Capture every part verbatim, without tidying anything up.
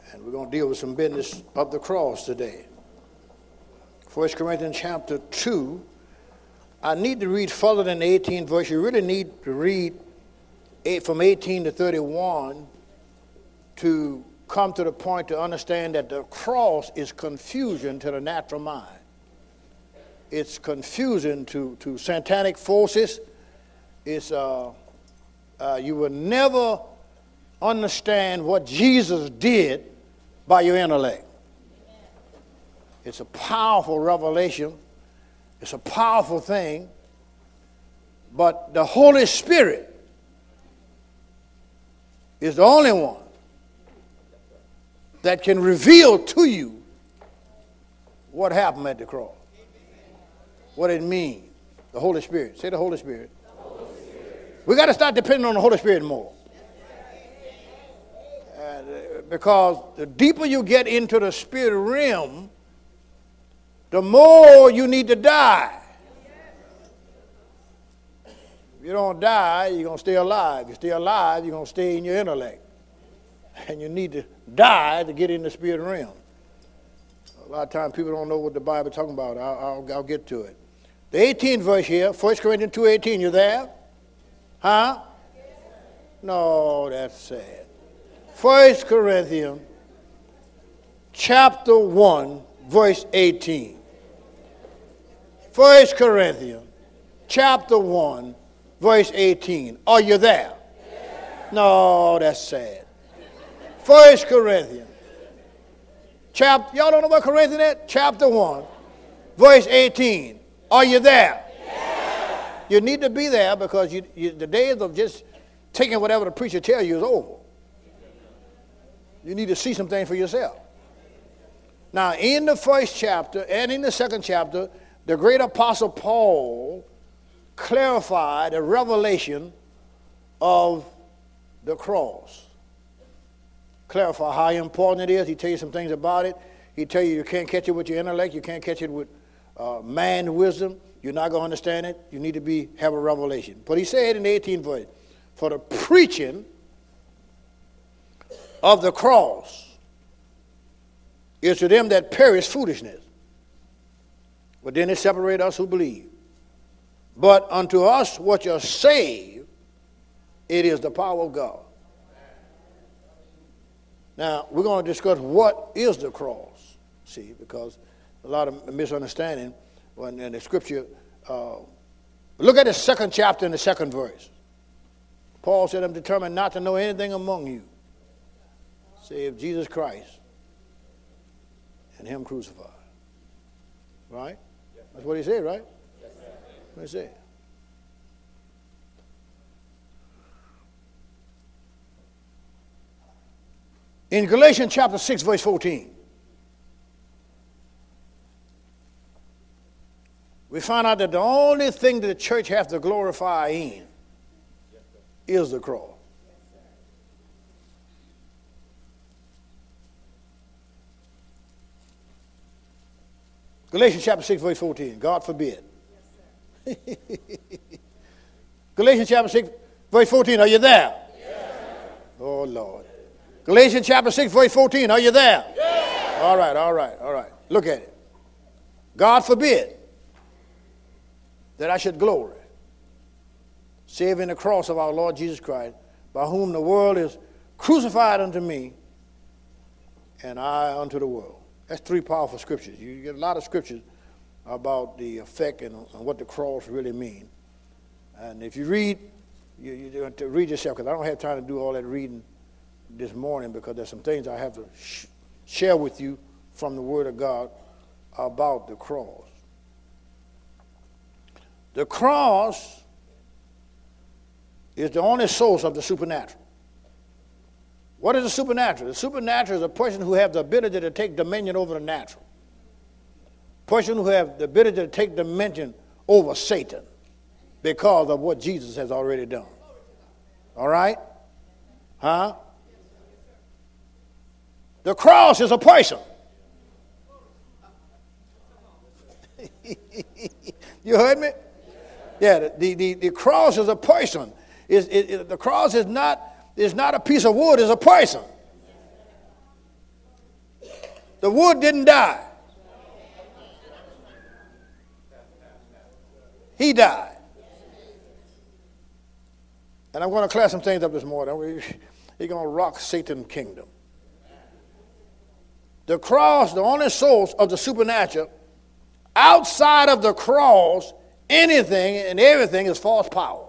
And we're going to deal with some business of the cross today. First Corinthians chapter two. I need to read further than the eighteenth verse. You really need to read eight, from eighteen to thirty-one to come to the point to understand that the cross is confusion to the natural mind. It's confusion to, to satanic forces. It's uh, uh, you will never understand what Jesus did by your intellect. It's a powerful revelation. It's a powerful thing. But the Holy Spirit is the only one that can reveal to you what happened at the cross. What it means. The Holy Spirit. Say the Holy Spirit. The Holy Spirit. We got to start depending on the Holy Spirit more. Uh, because the deeper you get into the spirit realm, the more you need to die. If you don't die, you're going to stay alive. If you stay alive, you're going to stay in your intellect. And you need to die to get in the spirit realm. A lot of times people don't know what the Bible is talking about. I'll, I'll, I'll get to it. The eighteenth verse here, First Corinthians two eighteen, you there? Huh? No, that's sad. First Corinthians chapter one, verse eighteen. First Corinthians chapter one, verse eighteen. Are you there? Yeah. No, that's sad. First Corinthians chapter, y'all don't know what Corinthians is? Chapter one, verse eighteen. Are you there? Yeah. You need to be there because you, you, the days of just taking whatever the preacher tells you is over. You need to see some things for yourself. Now, in the first chapter and in the second chapter, the great apostle Paul clarified the revelation of the cross. Clarify how important it is. He tell you some things about it. He tell you you can't catch it with your intellect. You can't catch it with uh, man's wisdom. You're not going to understand it. You need to be have a revelation. But he said in the eighteenth verse, for the preaching of the cross is to them that perish foolishness. But then it separates us who believe. But unto us which are saved, it is the power of God. Now, we're going to discuss what is the cross, see, because a lot of misunderstanding when in the scripture. Uh, look at the second chapter and the second verse. Paul said, I'm determined not to know anything among you save Jesus Christ and him crucified. Right? That's what he said, right? What he said. In Galatians chapter six, verse fourteen, we find out that the only thing that the church has to glorify in is the cross. Galatians chapter six, verse fourteen. God forbid. Galatians chapter six, verse fourteen. Are you there? Yes. Oh, Lord. Galatians chapter six, verse fourteen. Are you there? Yes. All right, all right, all right. Look at it. God forbid that I should glory, save in the cross of our Lord Jesus Christ, by whom the world is crucified unto me, and I unto the world. That's three powerful scriptures. You get a lot of scriptures about the effect and, and what the cross really means. And if you read, you, you have to read yourself, because I don't have time to do all that reading this morning, because there's some things I have to sh- share with you from the Word of God about the cross. The cross is the only source of the supernatural. What is the supernatural? The supernatural is a person who has the ability to take dominion over the natural. A person who has the ability to take dominion over Satan because of what Jesus has already done. All right? Huh? The cross is a person. You heard me? Yeah, the, the, the cross is a person. Is it, it, the cross is not, is not a piece of wood, it's a person. The wood didn't die. He died. And I'm going to clear some things up this morning. He's going to rock Satan's kingdom. The cross, the only source of the supernatural, outside of the cross, anything and everything is false power.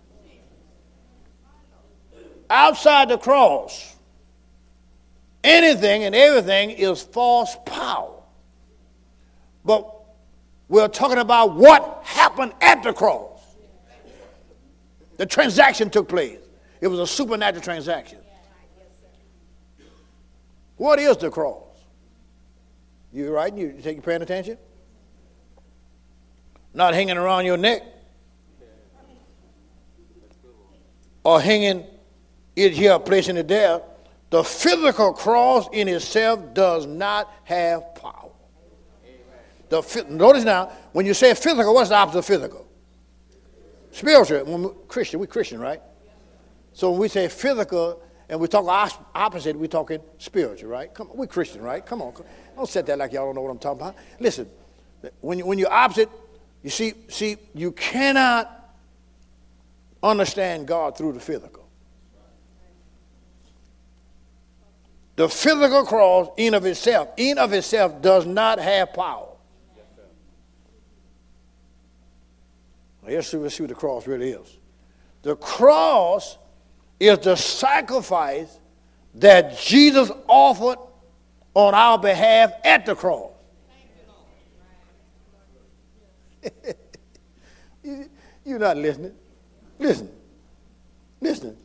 Outside the cross, anything and everything is false power. But we're talking about what happened at the cross. The transaction took place. It was a supernatural transaction. What is the cross? You right? You take you paying attention? Not hanging around your neck or hanging it here, placing it there. The physical cross in itself does not have power. The, notice now, when you say physical, what's the opposite of physical? Spiritual. When we're Christian, we're Christian, right? So when we say physical and we talk opposite, we're talking spiritual, right? Come on, we're Christian, right? Come on. Don't say that like y'all don't know what I'm talking about. Listen, when, you, when you're opposite, you see, see, you cannot understand God through the physical. The physical cross, in of itself, in of itself, does not have power. Let's see, let's see what the cross really is. The cross is the sacrifice that Jesus offered on our behalf at the cross. You're not listening. Listen. Listen.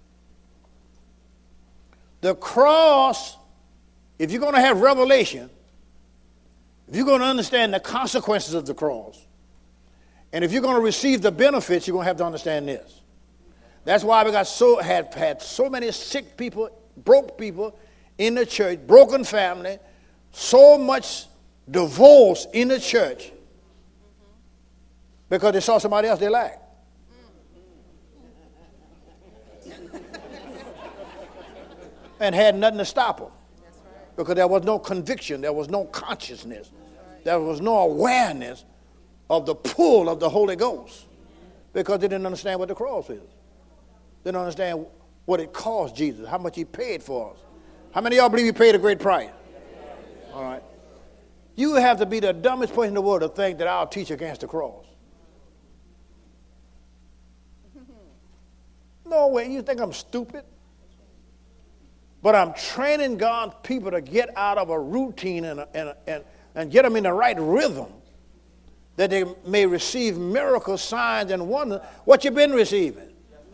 The cross, if you're going to have revelation, if you're going to understand the consequences of the cross, and if you're going to receive the benefits, you're going to have to understand this. That's why we got so had had so many sick people, broke people in the church, broken family, so much divorce in the church because they saw somebody else they liked. And had nothing to stop them because there was no conviction, there was no consciousness, there was no awareness of the pull of the Holy Ghost because they didn't understand what the cross is. They didn't understand what it cost Jesus, how much he paid for us. How many of y'all believe he paid a great price? All right. You have to be the dumbest person in the world to think that I'll teach against the cross. No way. You think I'm stupid? But I'm training God's people to get out of a routine and, and, and, and get them in the right rhythm that they may receive miracles, signs, and wonders. What you been receiving?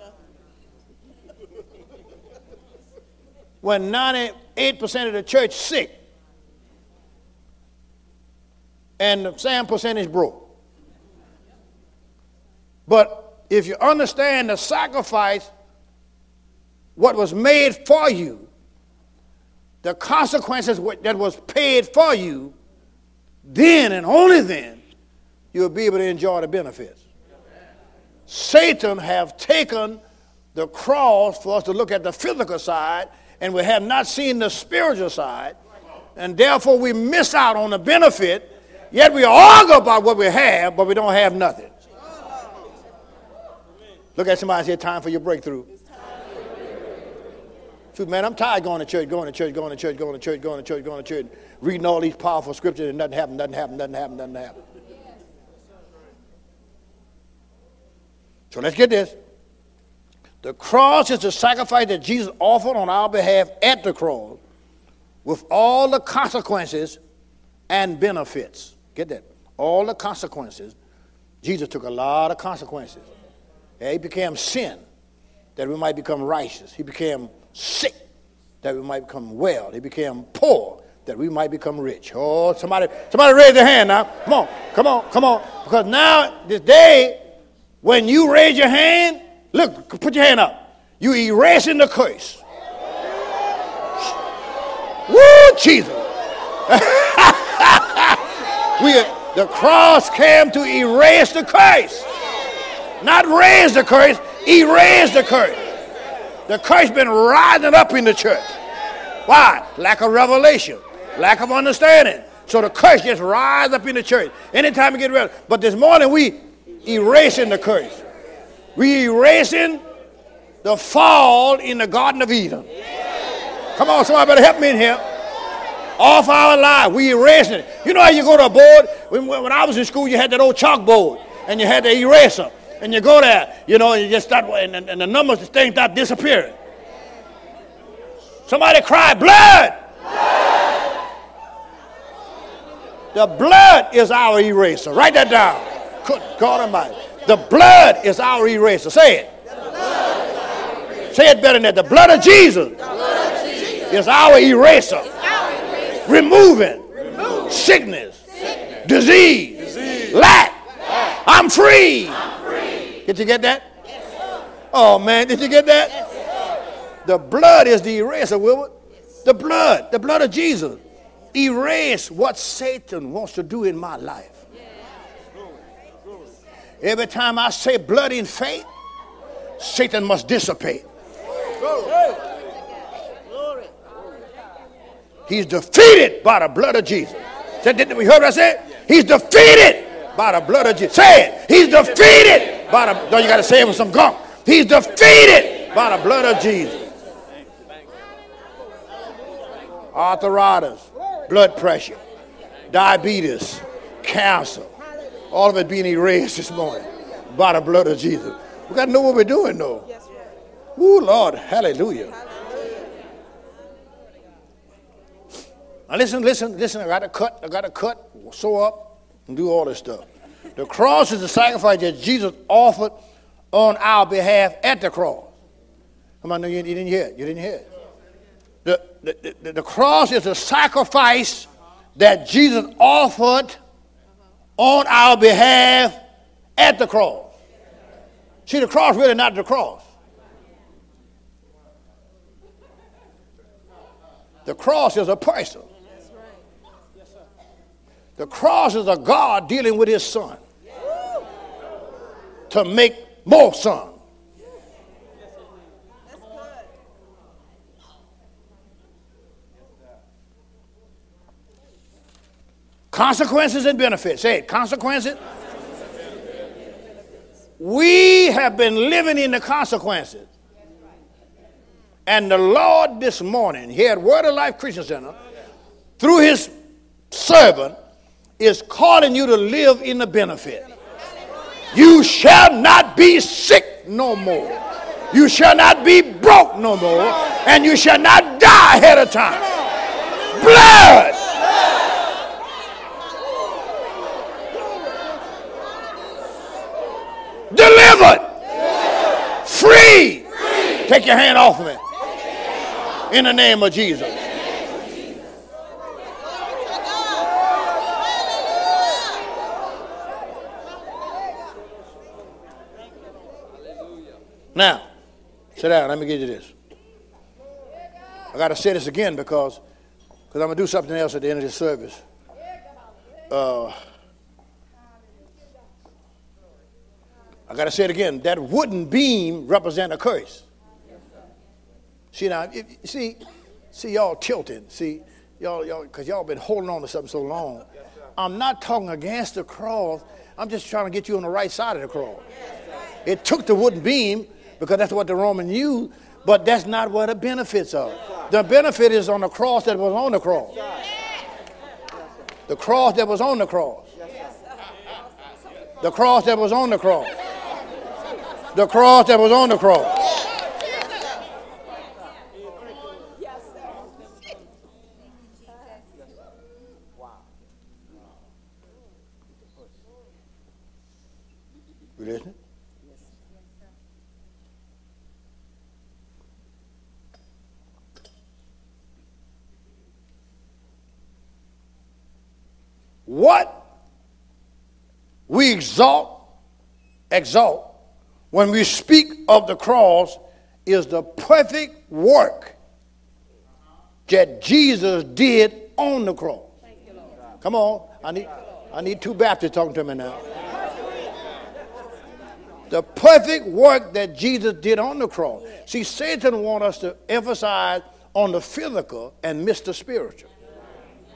When ninety-eight percent of the church sick and the same percentage broke. But if you understand the sacrifice, what was made for you, the consequences that was paid for you, then and only then you'll be able to enjoy the benefits. Satan have taken the cross for us to look at the physical side, and we have not seen the spiritual side, and therefore we miss out on the benefit, yet we argue about what we have, but we don't have nothing. Look at somebody and say, time for your breakthrough. Truth, man, I'm tired going to church, going to church, going to church, going to church, going to church, going to church, reading all these powerful scriptures and nothing happens, nothing happens, nothing happens, nothing happens. So let's get this. The cross is the sacrifice that Jesus offered on our behalf at the cross with all the consequences and benefits. Get that? All the consequences. Jesus took a lot of consequences. Yeah, he became sin that we might become righteous. He became sick that we might become well. He became poor that we might become rich. Oh, somebody, somebody raise their hand now. Come on, come on, come on. Because now, this day, when you raise your hand, look, put your hand up. You erasing the curse. Woo, Jesus. we, the cross came to erase the curse. Not raise the curse, erase the curse. The curse been rising up in the church. Why? Lack of revelation. Lack of understanding. So the curse just rise up in the church. Anytime we get ready. But this morning we erasing the curse. We erasing the fall in the Garden of Eden. Come on, somebody better help me in here. Off our lives, we erasing it. You know how you go to a board? When, when I was in school, you had that old chalkboard, and you had the eraser. And you go there, you know, and you just start, and, and the numbers, the things start disappearing. Somebody cry, blood! Blood! The blood is our eraser. Write that down. Good God Almighty. The blood is our eraser. Say it. Say it better than that. The blood of Jesus, blood of Jesus is our eraser. Our eraser. Removing, Removing sickness, sickness. Disease, disease. Lack. Lack. I'm free. I'm free. Did you get that? Yes, oh, man. Did you get that? Yes, the blood is the eraser, Wilbur. Yes. The blood, the blood of Jesus. Erase what Satan wants to do in my life. Yes. Every time I say blood in faith, Satan must dissipate. He's defeated by the blood of Jesus. Did we heard what I said? He's defeated by the blood of Jesus. Say it. He's defeated by the. No, you got to say it with some gunk. He's defeated by the blood of Jesus. Arthritis, blood pressure, diabetes, cancer, all of it being erased this morning by the blood of Jesus. We got to know what we're doing, though. Ooh, Lord, hallelujah. Now listen, listen, listen. I got to cut, I got to cut, sew up, and do all this stuff. The cross is the sacrifice that Jesus offered on our behalf at the cross. Come on, no, you, you didn't hear it. You didn't hear it. The, the, the, the cross is a sacrifice that Jesus offered on our behalf at the cross. See, the cross really not the cross. The cross is a person. The cross is a God dealing with his son to make more sons. Consequences and benefits. Say it. Consequences. We have been living in the consequences. And the Lord this morning, here at Word of Life Christian Center, through his servant, is calling you to live in the benefit. You shall not be sick no more. You shall not be broke no more. And you shall not die ahead of time. Blood. Delivered. Free. Take your hand off of me. In the name of Jesus. Now, sit down. Let me give you this. I got to say this again because because I'm going to do something else at the end of this service. Uh, I got to say it again. That wooden beam represents a curse. See now, if, see, see y'all tilting. See, y'all, y'all, because y'all been holding on to something so long. I'm not talking against the cross. I'm just trying to get you on the right side of the cross. It took the wooden beam because that's what the Roman used, but that's not what the benefits are. The benefit is on the cross that was on the cross. The cross that was on the cross. The cross that was on the cross. The cross that was on the cross. You listening? What we exalt, exalt when we speak of the cross is the perfect work that Jesus did on the cross. Come on, I need I need two Baptists talking to me now. The perfect work that Jesus did on the cross. See, Satan wants us to emphasize on the physical and miss the spiritual.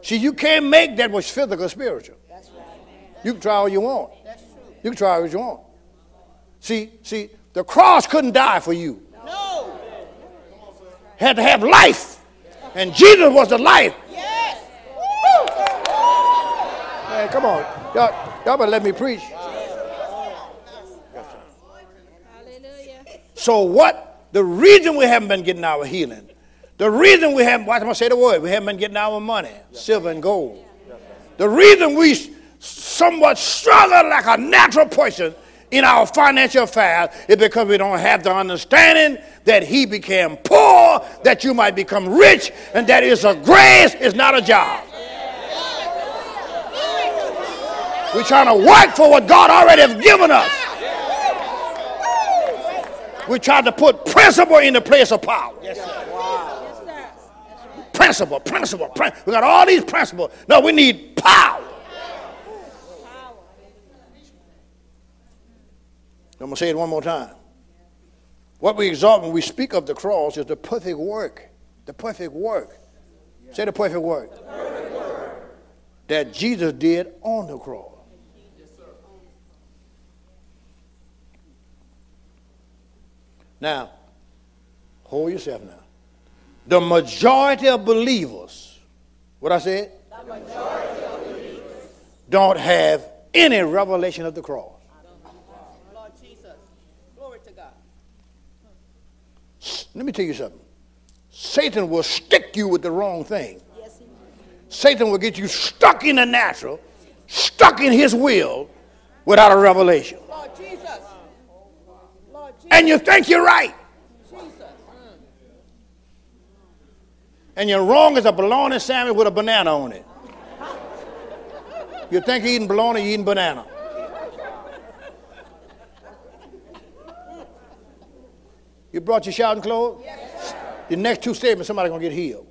See, you can't make that which physical spiritual. That's right. You can try all you want. That's true. You can try all you want. See, see, the cross couldn't die for you. No. Had to have life. And Jesus was the life. Yes. Man, come on. Y'all, y'all better let me preach. Hallelujah. So what? The reason we haven't been getting our healing, the reason we haven't, watch me say the word, we haven't been getting our money, silver and gold. The reason we somewhat struggle like a natural person in our financial affairs is because we don't have the understanding that he became poor, that you might become rich, and that is a grace, it's not a job. We're trying to work for what God already has given us. We're trying to put principle in the place of power. Yes, sir. Principle, principle, principle. We got all these principles. No, we need power. I'm going to say it one more time. What we exalt when we speak of the cross is the perfect work. The perfect work. Say the perfect work. The perfect work that Jesus did on the cross. Yes, sir. Now, hold yourself now. The majority of believers, what I said? The majority of believers don't have any revelation of the cross. Lord Jesus. Glory to God. Let me tell you something. Satan will stick you with the wrong thing. Yes, he will. Satan will get you stuck in the natural, stuck in his will without a revelation. Lord Jesus. Lord Jesus. And you think you're right. Jesus. And you're wrong as a bologna sandwich with a banana on it. You think you're eating bologna, you're eating banana. You brought your shouting clothes? Yes, sir. The next two statements, somebody's going to get healed.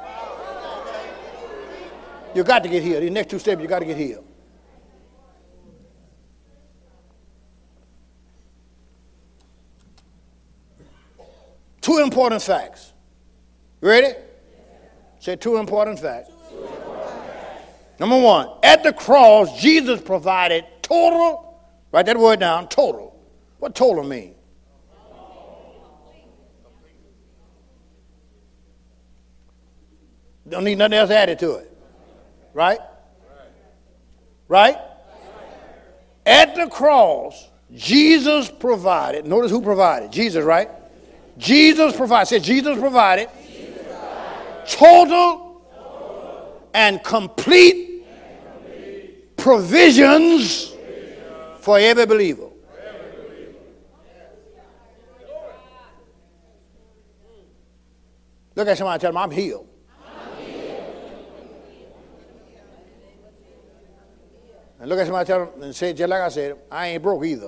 You got to get healed. The next two statements, you got to get healed. Two important facts. You ready? Say two important facts. Two important facts. Number one, at the cross, Jesus provided total, write that word down, total. What total mean? Don't need nothing else added to it. Right? Right? At the cross, Jesus provided, notice who provided? Jesus, right? Jesus provided, say Jesus provided, Jesus provided. Total, total and complete, and complete provisions, provisions for every believer. For every believer. Look at somebody and tell them, I'm healed. I'm healed. And look at somebody and tell them, and say just like I said, I ain't broke either.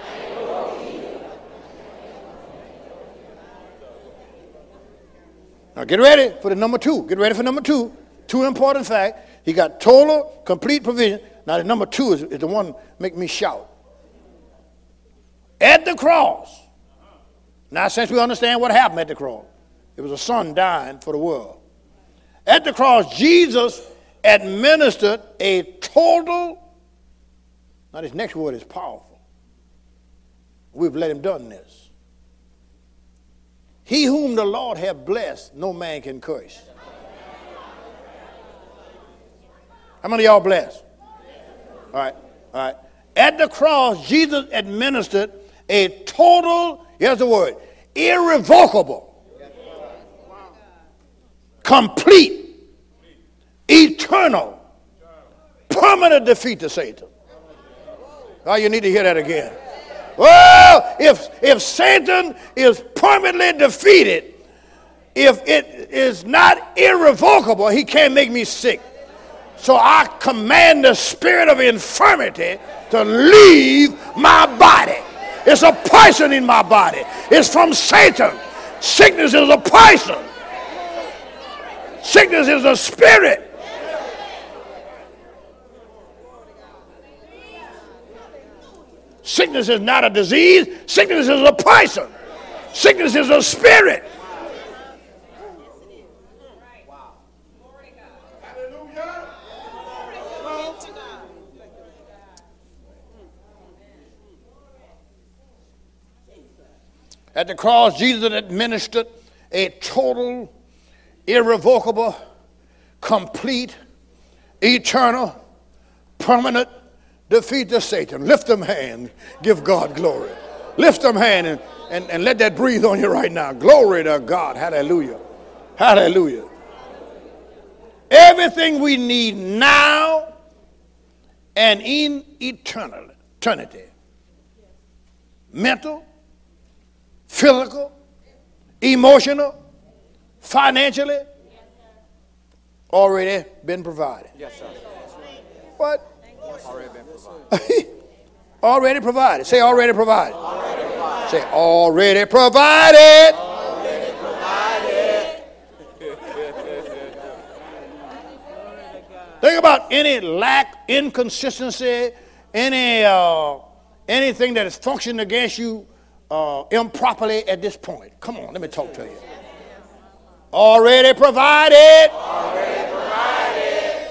Now get ready for the number two. Get ready for number two. Two important facts. He got total, complete provision. Now the number two is, is the one make me shout. At the cross. Now since we understand what happened at the cross. It was a son dying for the world. At the cross, Jesus administered a total. Now this next word is powerful. We've let him done this. He whom the Lord hath blessed, no man can curse. How many of y'all blessed? All right, all right. At the cross, Jesus administered a total, here's the word, irrevocable, complete, eternal, permanent defeat to Satan. Oh, you need to hear that again. Well, if, if Satan is permanently defeated, if it is not irrevocable, he can't make me sick. So I command the spirit of infirmity to leave my body. It's a poison in my body. It's from Satan. Sickness is a poison. Sickness is a spirit. Sickness is not a disease. Sickness is a poison. Sickness is a spirit. At the cross, Jesus administered a total, irrevocable, complete, eternal, permanent defeat to Satan. Lift them hand, give God glory. Lift them hand and, and, and let that breathe on you right now. Glory to God. Hallelujah. Hallelujah. Everything we need now and in eternity, mental, physical, emotional, financially, already been provided. Yes, sir. What? Already been provided. Already provided. Say already provided. Already provided. Say already provided. Already provided. Think about any lack, inconsistency, any uh, anything that is functioning against you uh, improperly at this point. Come on, let me talk to you. Already provided. Already provided.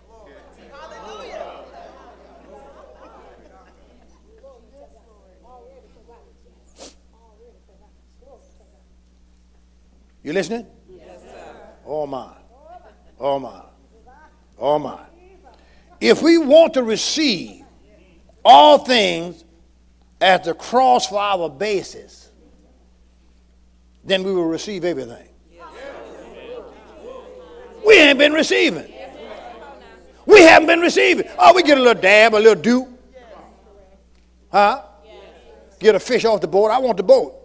You listening? Yes, sir. Oh my. Oh my. Oh my. If we want to receive all things at the cross for our basis, then we will receive everything. We ain't been receiving. We haven't been receiving. Oh, we get a little dab, a little dew. Huh? Get a fish off the boat. I want the boat.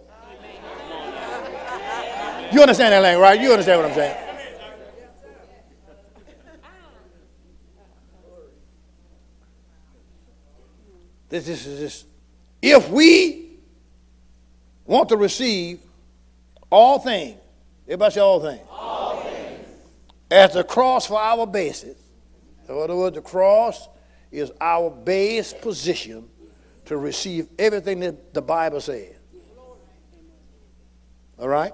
You understand that language, right? You understand what I'm saying? This, this is this. If we want to receive all things, everybody say all things. All things. At the cross for our basis. In other words, the cross is our base position to receive everything that the Bible says. All right?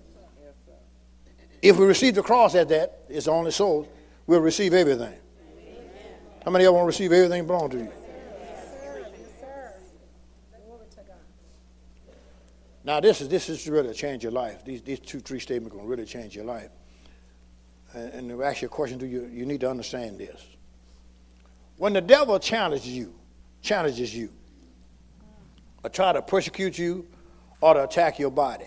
If we receive the cross at that, it's only so, we'll receive everything. How many of you want to receive everything belong to you? Now, this is this is really change your life. These these two, three statements are going to really change your life. And, and to ask you a question to you, you need to understand this. When the devil challenges you, challenges you, or try to persecute you, or to attack your body,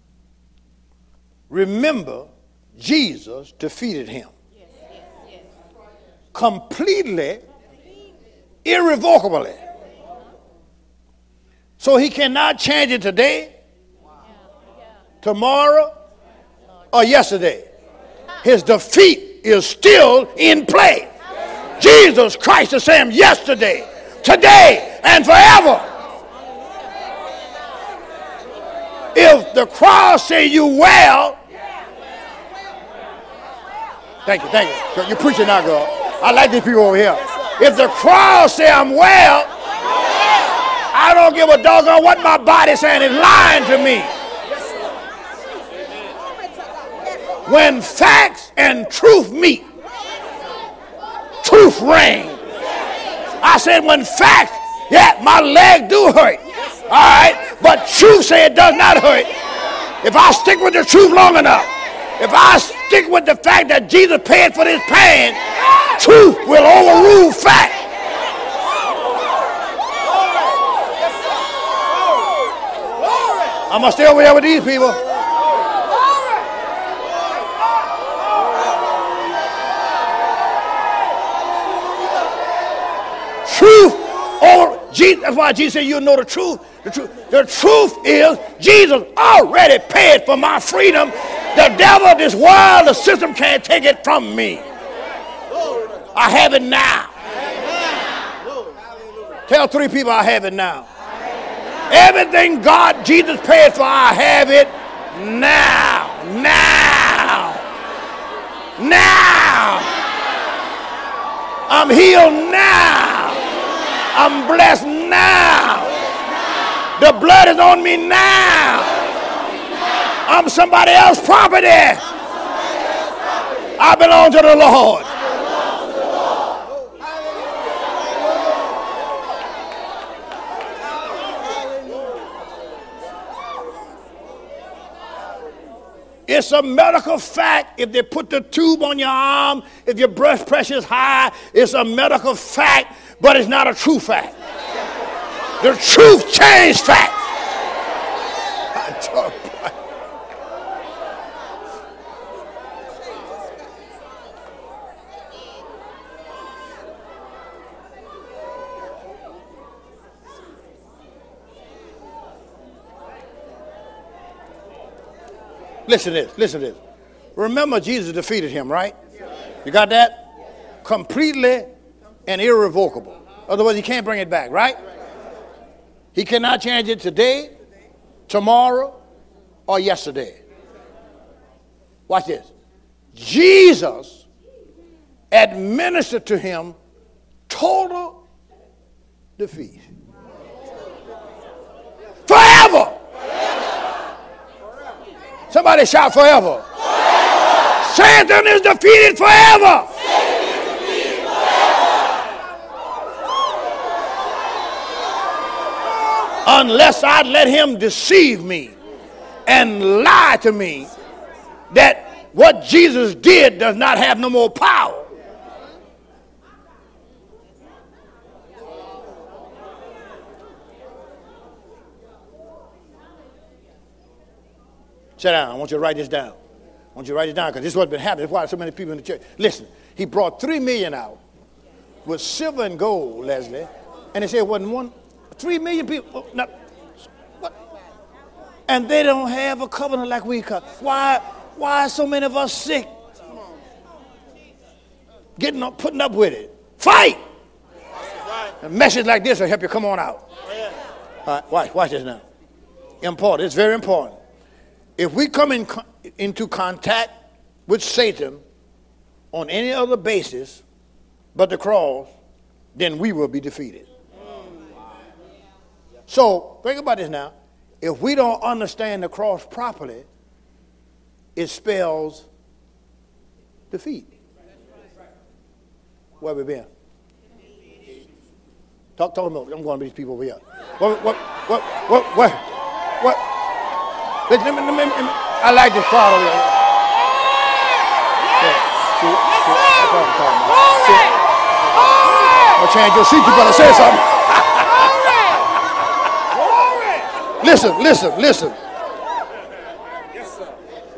remember, Jesus defeated him. Yes, yes, yes. Completely, irrevocably. So he cannot change it today, tomorrow, or yesterday. His defeat is still in play. Jesus Christ is saying yesterday, today, and forever. If the cross say you well, thank you, thank you. You're preaching now, girl. I like these people over here. If the cross say I'm well, I don't give a doggone what my body's saying. It's lying to me. When facts and truth meet, truth reigns. I said when facts, yeah, my leg do hurt. All right, but truth say it does not hurt. If I stick with the truth long enough, if I stick with the fact that Jesus paid for this pain, truth will overrule fact. I'm going to stay over there with these people. Truth over Jesus. That's why Jesus said you'll know the truth. The truth. The truth is Jesus already paid for my freedom. The devil, this world, the system can't take it from me. I have it now. Tell three people I have it now. Everything God, Jesus paid for, I have it now. Now. Now. I'm healed now. I'm blessed now. The blood is on me now. I'm somebody else's property. I belong to the Lord. It's a medical fact. If they put the tube on your arm, if your blood pressure is high, it's a medical fact, but it's not a true fact. The truth changed facts. I talk about. Listen to this, listen to this. Remember, Jesus defeated him, right? You got that? Completely and irrevocable. Otherwise, he can't bring it back, right? He cannot change it today, tomorrow, or yesterday. Watch this. Jesus administered to him total defeat. Forever. Somebody shout forever. Forever. Satan is defeated forever. Satan is defeated forever. Unless I let him deceive me and lie to me that what Jesus did does not have no more power. Sit down. I want you to write this down. I want you to write it down because this is what's been happening. That's why so many people in the church. Listen, he brought three million out with silver and gold, Leslie, and they said it wasn't one, three million people. Oh, not, what? And they don't have a covenant like we cut. Why? Why are so many of us sick? Getting up, putting up with it. Fight. A message like this will help you come on out. All right, watch, watch this now. Important. It's very important. If we come in, into contact with Satan on any other basis but the cross, then we will be defeated. So think about this now. If we don't understand the cross properly, it spells defeat. Where we been? Talk, talk about. I'm going to these people over here. What, what, what, what, what, what? Let me, let me, let me, I like this crowd over here. Yeah. See, see, that's what I'm talking about. See, I'm gonna change your seat. You better say something. Listen, listen, listen. Yes, sir.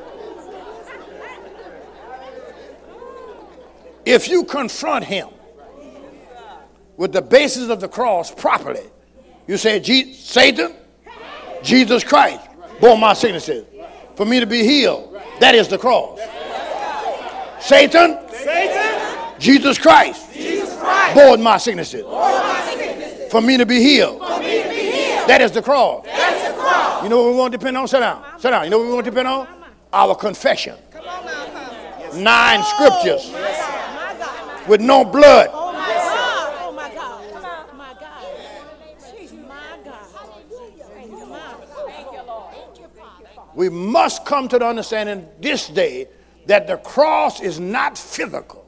If you confront him with the basis of the cross properly, you say, Satan, Jesus Christ bore my sicknesses for me to be healed. That is the cross. Satan, Satan, Jesus Christ, Jesus Christ bore my sicknesses, bore my sicknesses for me to be healed. For me to be healed. That is the cross. That is the cross. You know what we want to depend on? Sit down. Sit down. You know what we want to depend on? Our confession. Come on now, Nine scriptures oh, with no blood. Oh my God. Oh my God. My God. My God. Thank you, Lord. We must come to the understanding this day that the cross is not physical.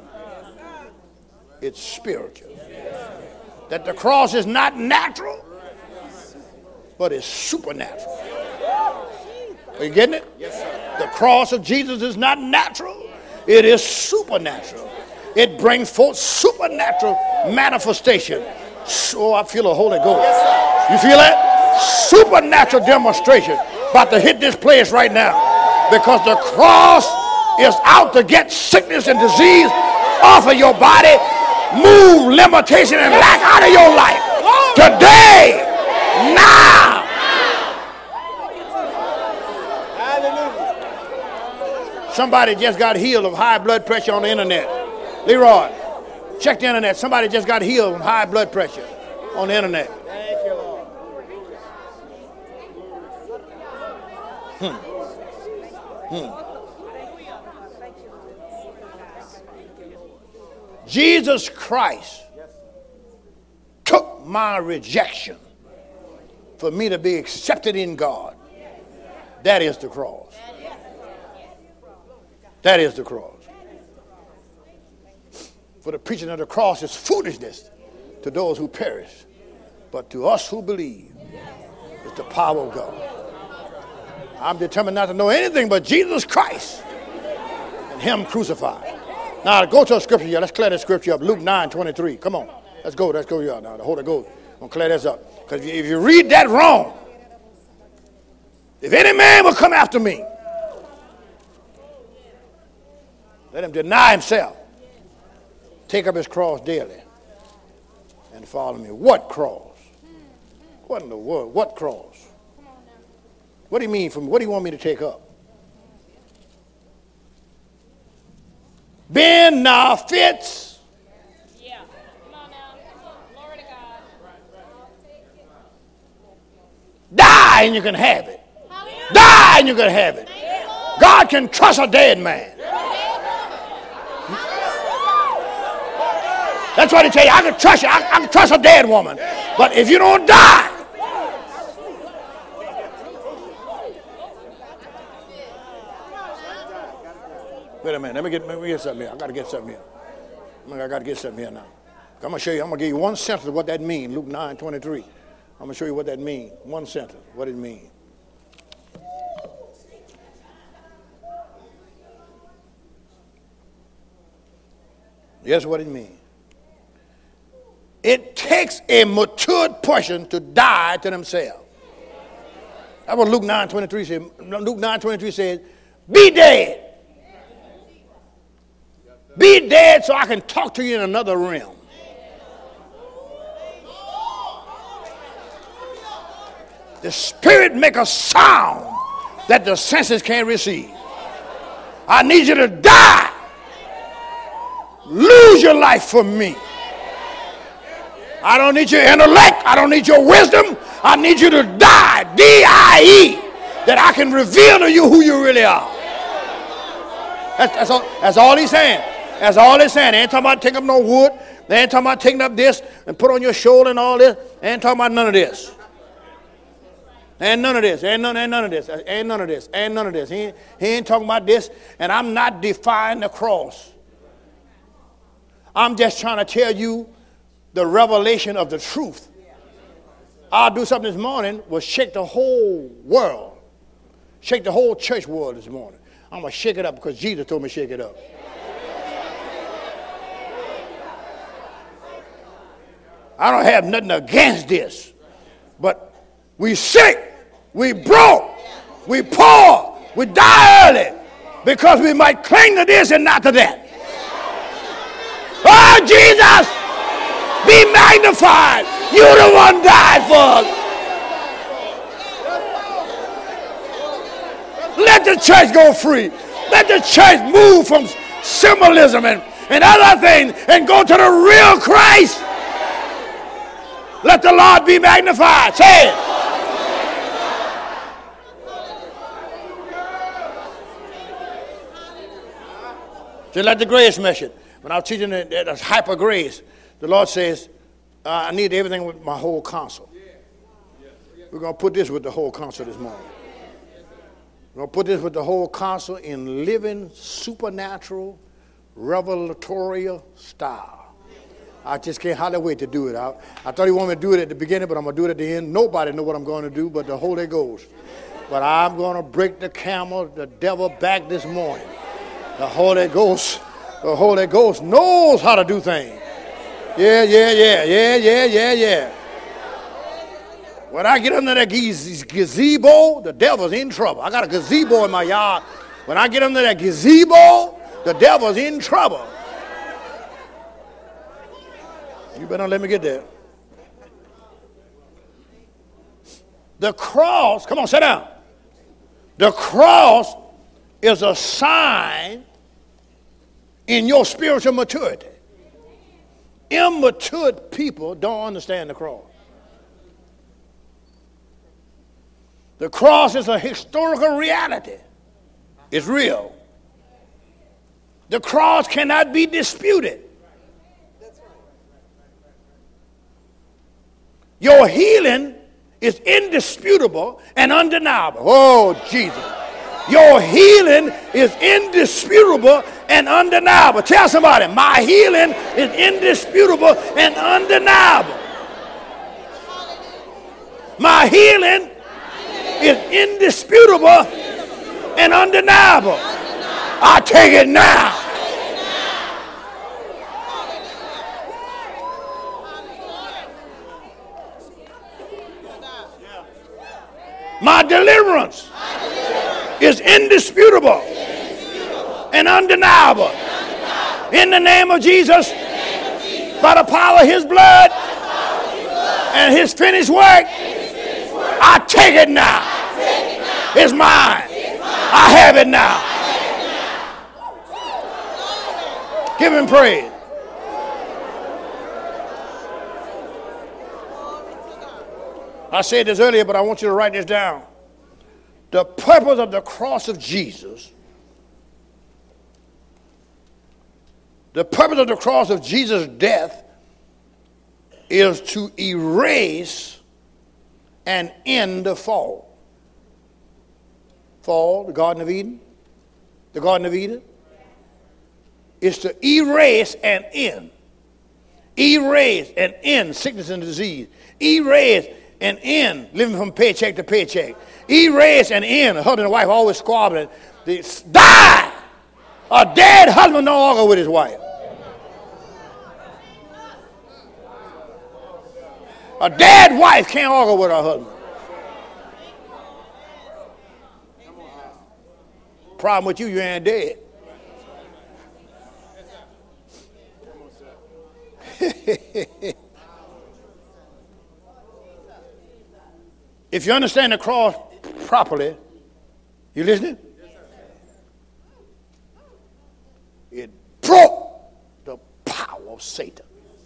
It's spiritual. That the cross is not natural, but it's supernatural. Are you getting it? Yes, sir. The cross of Jesus is not natural. It is supernatural. It brings forth supernatural manifestation. Oh, I feel a Holy Ghost. You feel that? Supernatural demonstration. About to hit this place right now. Because the cross is out to get sickness and disease off of your body. Move limitation and lack out of your life. Today. Now. Somebody just got healed of high blood pressure on the internet. Leroy, check the internet. Somebody just got healed of high blood pressure on the internet. Thank you, Lord. Hmm. Hmm. Jesus Christ took my rejection for me to be accepted in God. That is the cross. That is the cross. For the preaching of the cross is foolishness to those who perish, but to us who believe, it's the power of God. I'm determined not to know anything but Jesus Christ and him crucified. Now, go to a scripture here. Let's clear that scripture up. Luke nine twenty-three. Come on. Let's go. Let's go here now. The Holy Ghost. I'm going to clear this up. Because if you read that wrong, if any man will come after me, let him deny himself, take up his cross daily, and follow me. What cross? What in the world? What cross? What do you mean from? What do you want me to take up? Ben now fits. Yeah. Come on now. Glory to God. Die and you can have it. Die and you can have it. God can trust a dead man. That's what he tell you. I can trust you. I, I can trust a dead woman. But if you don't die, wait a minute. Let me get, let me get something here. I got to get something here. I got to get something here now. I'm going to show you. I'm going to give you one sentence of what that means. Luke nine twenty-three. I'm going to show you what that means. One sentence. What it means. Here's what it means. It takes a matured person to die to themselves. That's what Luke nine twenty-three said. Luke nine twenty-three says, be dead. Be dead so I can talk to you in another realm. The spirit make a sound that the senses can't receive. I need you to die. Lose your life for me. I don't need your intellect. I don't need your wisdom. I need you to die. D I E. That I can reveal to you who you really are. That's, that's, all, that's all he's saying. That's all he's saying. They ain't talking about taking up no wood. They ain't talking about taking up this and put on your shoulder and all this. They ain't talking about none of this. Ain't none of this. Ain't none, ain't none of this. Ain't none of this. Ain't none of this. He ain't, he ain't talking about this. And I'm not defying the cross. I'm just trying to tell you the revelation of the truth. I'll do something this morning will shake the whole world. Shake the whole church world this morning. I'm going to shake it up because Jesus told me to shake it up. I don't have nothing against this. But we sick, we broke, we poor, we die early because we might cling to this and not to that. Oh, Jesus, be magnified. You the one died for us. Let the church go free. Let the church move from symbolism and, and other things and go to the real Christ. Let the Lord be magnified. Say it. Just like the grace message. When I was teaching that, that hyper grace, the Lord says, uh, I need everything with my whole counsel. We're going to put this with the whole counsel this morning. We're going to put this with the whole counsel in living, supernatural, revelatory style. I just can't hardly wait to do it. I, I thought he wanted me to do it at the beginning, but I'm going to do it at the end. Nobody knows what I'm going to do but the Holy Ghost. But I'm going to break the camel, the devil back this morning. The Holy Ghost, the Holy Ghost knows how to do things. Yeah, yeah, yeah, yeah, yeah, yeah, yeah. When I get under that gazebo, the devil's in trouble. I got a gazebo in my yard. When I get under that gazebo, the devil's in trouble. You better let me get there. The cross, come on, sit down. The cross is a sign in your spiritual maturity. Immature people don't understand the cross. The cross is a historical reality. It's real. The cross cannot be disputed. Your healing is indisputable and undeniable. Oh, Jesus. Your healing is indisputable and undeniable. Tell somebody, my healing is indisputable and undeniable. My healing is indisputable and undeniable. I take it now. My deliverance is indisputable and undeniable. In the name of Jesus, by the power of his blood and his finished work, I take it now. It's mine. I have it now. Give him praise. I said this earlier, but I want you to write this down. The purpose of the cross of Jesus, the purpose of the cross of Jesus' death is to erase and end the fall. Fall, the Garden of Eden, the Garden of Eden, is to erase and end. Erase and end sickness and disease. Erase and end living from paycheck to paycheck. Erase and end a husband and wife always squabbling. They die. A dead husband don't argue with his wife. A dead wife can't argue with her husband. Problem with you, you ain't dead. If you understand the cross properly, you listening? It broke the power of Satan.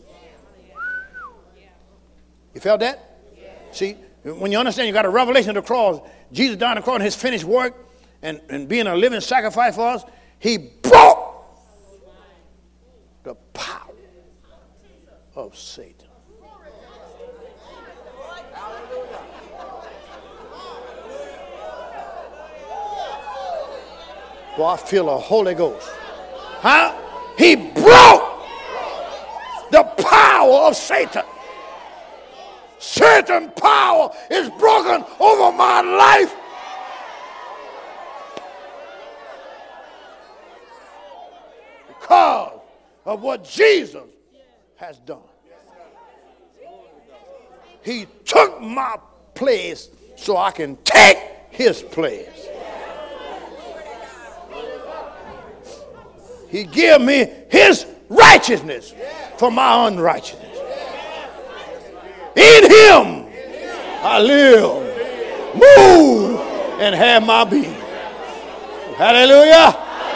You felt that? See, when you understand, you got a revelation of the cross. Jesus died on the cross and his finished work and, and being a living sacrifice for us, he broke the power of Satan. Boy, I feel the Holy Ghost. Huh? He broke the power of Satan. Satan power is broken over my life. Because of what Jesus has done. He took my place so I can take his place. He gave me his righteousness for my unrighteousness. In him I live, move, and have my being. Hallelujah.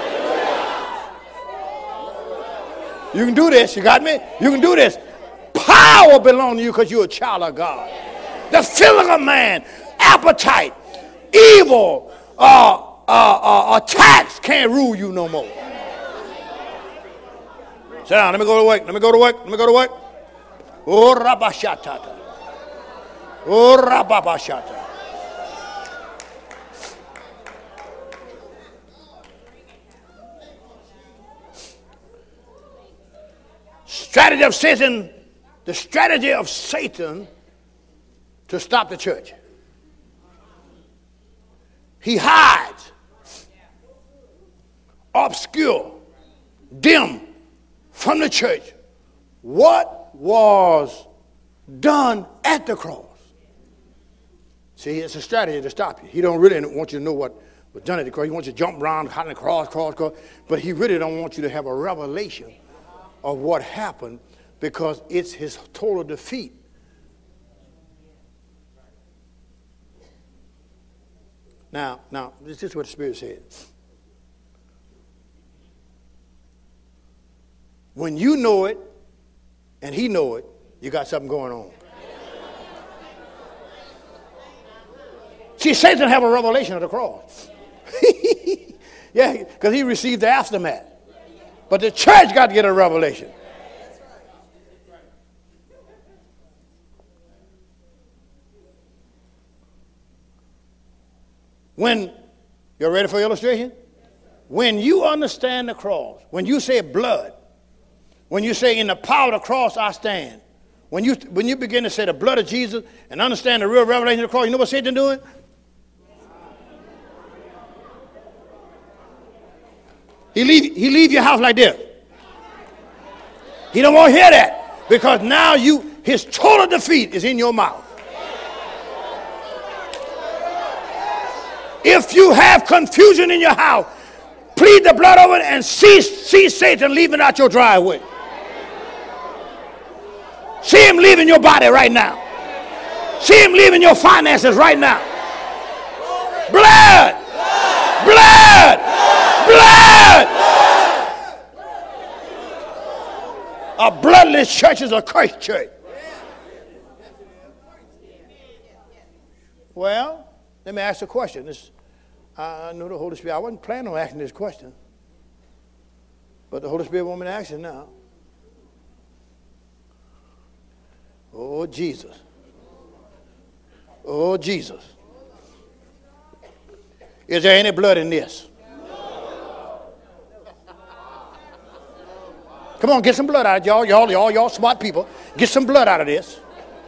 You can do this. You got me? You can do this. Power belongs to you because you're a child of God. The filling of man, appetite, evil, uh, uh, uh, attacks can't rule you no more. Sit down. Let me go to work. Let me go to work. Let me go to work. Oh, rabashatata. Oh, rababashata. Strategy of Satan, the strategy of Satan to stop the church. He hides, obscure, dim from the church what was done at the cross. See, it's a strategy to stop you. He don't really want you to know what was done at the cross. He wants you to jump around, hot in the cross, cross, cross. But he really don't want you to have a revelation of what happened because it's his total defeat. Now, now, this is what the Spirit said. When you know it and he know it, you got something going on. See, Satan have a revelation of the cross. Yeah, because he received the aftermath. But the church got to get a revelation. When, you're ready for illustration? When you understand the cross, when you say blood, when you say in the power of the cross I stand, when you when you begin to say the blood of Jesus and understand the real revelation of the cross, you know what Satan doing? He leave, he leave your house like this. He don't want to hear that because now you, his total defeat is in your mouth. If you have confusion in your house, plead the blood over it and see, see Satan leaving out your driveway. See him leaving your body right now. See him leaving your finances right now. Blood! Blood! Blood! A bloodless church is a cursed church. Well, let me ask a question. This, I know the Holy Spirit. I wasn't planning on asking this question, but the Holy Spirit wants me to ask it now. Oh, Jesus. Oh, Jesus. Is there any blood in this? Come on, get some blood out of it, y'all. Y'all, y'all, y'all smart people. Get some blood out of this.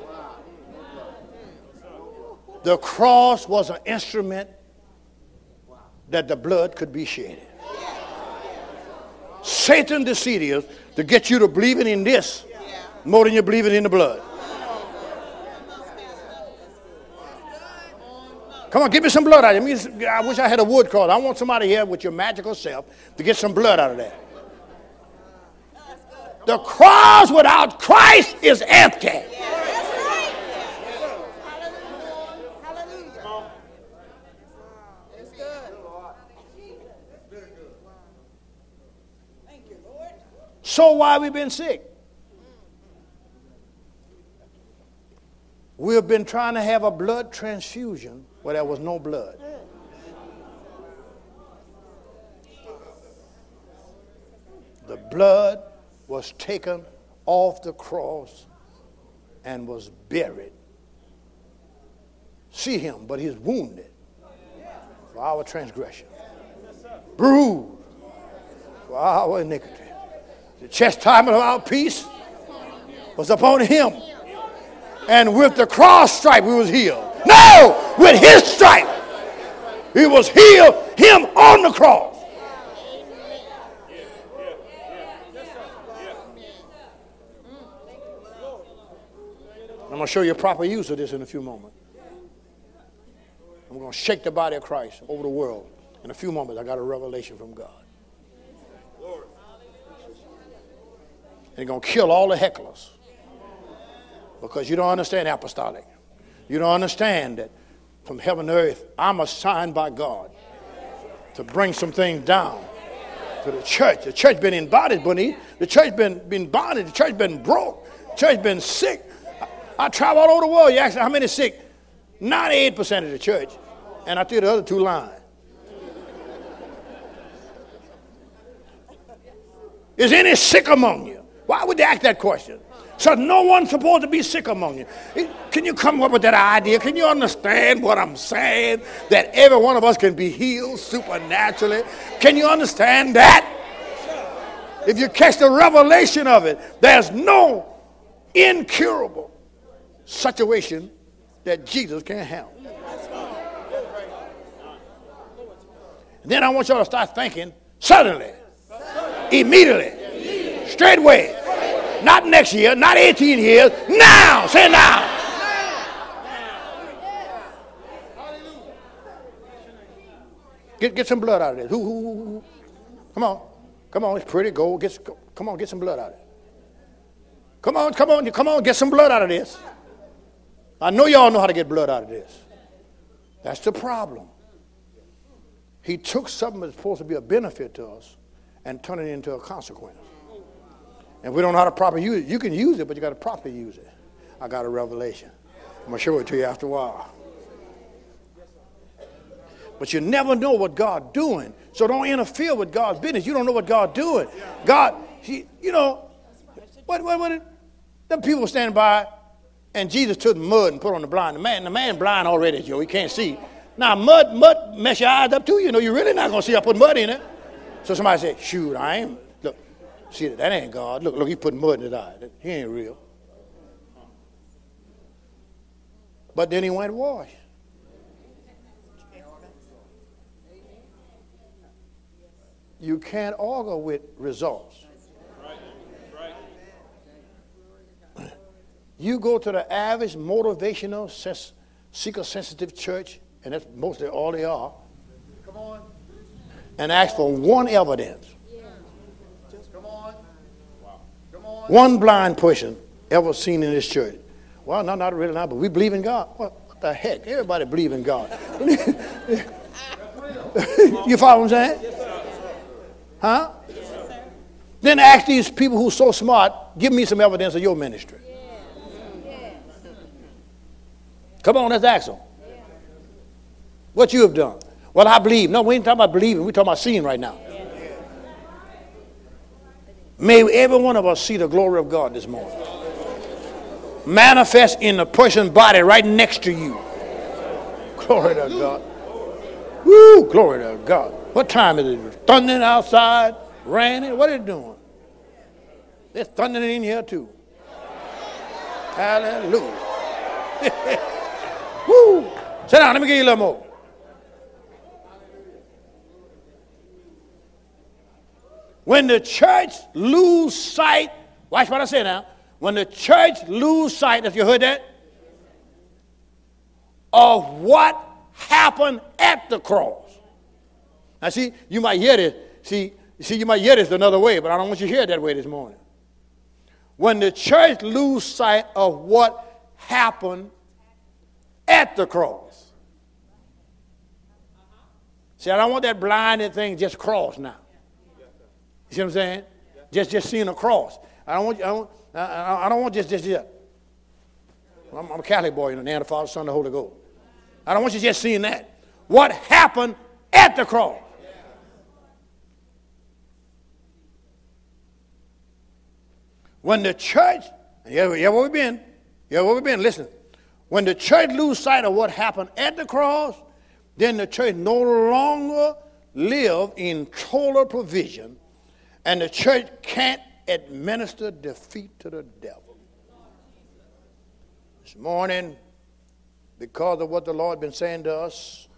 The cross was an instrument that the blood could be shed. Satan deceived you to get you to believing in this more than you're believing in the blood. Come on, give me some blood out of it. I wish I had a wood cross. I want somebody here with your magical self to get some blood out of that. The cross without Christ is empty. So why we been sick? We have been trying to have a blood transfusion where there was no blood. The blood was taken off the cross and was buried. See him, but he's wounded for our transgression, bruised for our iniquity. The chastisement of our peace was upon him, and with the cross stripe we was healed. No, with his stripe he was healed, him on the cross. I'm going to show you a proper use of this in a few moments. I'm going to shake the body of Christ over the world. In a few moments, I got a revelation from God. And he's going to kill all the hecklers. Because you don't understand apostolic. You don't understand that from heaven to earth, I'm assigned by God to bring some things down to the church. The church been in bondage, Bunny. The church been, been bonded. The church been broke. The church been sick. I travel all over the world. You ask me how many sick? ninety-eight percent of the church. And I think the other two lying. Is any sick among you? Why would they ask that question? So no one's supposed to be sick among you. Can you come up with that idea? Can you understand what I'm saying? That every one of us can be healed supernaturally. Can you understand that? If you catch the revelation of it, there's no incurable situation that Jesus can't handle. Then I want y'all to start thinking suddenly, immediately, straightway, not next year, not eighteen years, now, say now. Get, get some blood out of this. Who, who, who, who? Come on, come on, it's pretty, go, get, go, come on, get some blood out of it. Come on, come on, come on, get some blood out of this. I know y'all know how to get blood out of this. That's the problem. He took something that's supposed to be a benefit to us and turned it into a consequence. And we don't know how to properly use it. You can use it, but you got to properly use it. I got a revelation. I'm going to show it to you after a while. But you never know what God's doing. So don't interfere with God's business. You don't know what God's doing. God, he, you know, what, what, what, them people standing by, and Jesus took mud and put on the blind. The man, the man blind already, Joe. He can't see. Now, mud, mud mess your eyes up too. You know, you're really not going to see I put mud in it. So somebody said, shoot, I ain't. Look, see, that ain't God. Look, look, he put mud in his eye. He ain't real. But then he went and washed. You can't argue with results. You go to the average motivational, ses- seeker-sensitive church, and that's mostly all they are, come on, and ask for one evidence. Just come on. Come on. One blind person ever seen in this church. Well, no, not really not, but we believe in God. What, what the heck? Everybody believe in God. You follow what I'm saying? Huh? Then ask these people who are so smart, give me some evidence of your ministry. Come on, let's ask them. What you have done. Well, I believe. No, we ain't talking about believing. We're talking about seeing right now. May every one of us see the glory of God this morning. Manifest in the person's body right next to you. Glory to God. Woo, glory to God. What time is it? Thundering outside, raining. What are they doing? They're thundering in here too. Hallelujah. Woo. Sit down, let me give you a little more. When the church lose sight, watch what I say now. When the church lose sight, if you heard that, of what happened at the cross. Now see, you might hear this. See, see, you might hear this another way, but I don't want you to hear it that way this morning. When the church lose sight of what happened at the cross. See, I don't want that blinded thing just cross now. You see what I'm saying? Just, just seeing a cross. I don't want, I don't, I, I don't want just, just yet. I'm, I'm a Catholic boy, you know, name of the Father, Son, and the Holy Ghost. I don't want you just seeing that. What happened at the cross? When the church, yeah, yeah, where we been? Yeah, where we been? Listen. When the church lose sight of what happened at the cross, then the church no longer live in total provision, and the church can't administer defeat to the devil. This morning, because of what the Lord has been saying to us,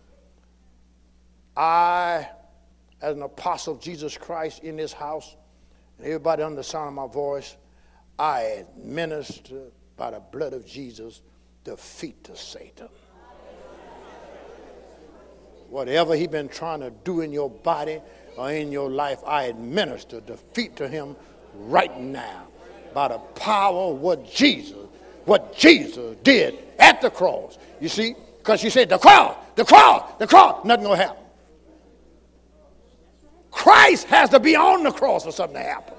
I, as an apostle of Jesus Christ in this house, and everybody under the sound of my voice, I administer by the blood of Jesus defeat to Satan. Whatever he's been trying to do in your body or in your life, I administer defeat to him right now by the power of what Jesus, what Jesus did at the cross. You see, because you said the cross, the cross, the cross, nothing gonna happen. Christ has to be on the cross for something to happen.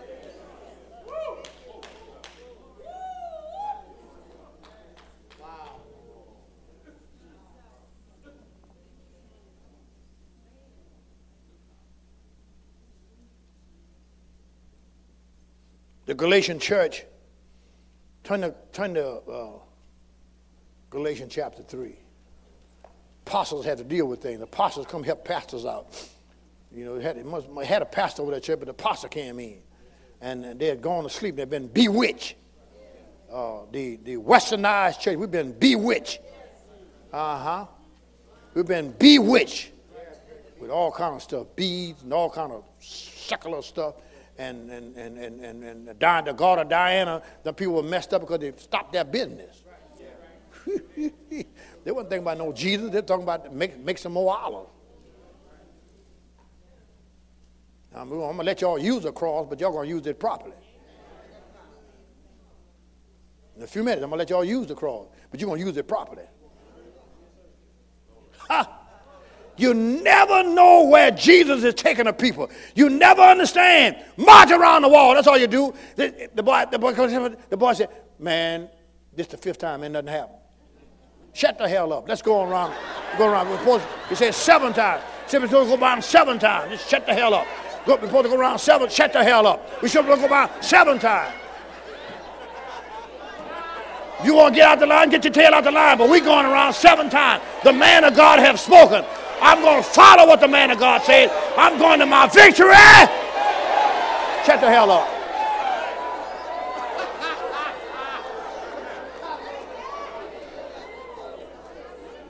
The Galatian church, turn to, turn to uh, Galatians chapter three. Apostles had to deal with things. The apostles come help pastors out. You know, it had, it must, it had a pastor over that church, but the pastor came in. And they had gone to sleep. They'd been bewitched. Uh, the, the westernized church, we've been bewitched. Uh-huh. We've been bewitched with all kind of stuff, beads and all kind of secular stuff. And and and and and, and the, the God of Diana, the people were messed up because they stopped their business. They weren't thinking about no Jesus. They're talking about make make some more olives. I'm, I'm gonna let y'all use a cross, but y'all gonna use it properly. In a few minutes, I'm gonna let y'all use the cross, but you're gonna use it properly. Ha! You never know where Jesus is taking the people. You never understand. March around the wall. That's all you do. The, the, boy, the, boy, the boy said, man, this is the fifth time and nothing happened. Shut the hell up. Let's go around. Go around. He said seven times. He said we're supposed to go around seven times. Just shut the hell up. Go, we're supposed to go around seven. Shut the hell up. We're supposed to go around seven times. You want to get out the line, get your tail out the line, but we're going around seven times. The man of God have spoken. I'm going to follow what the man of God said. I'm going to my victory. Shut the hell up.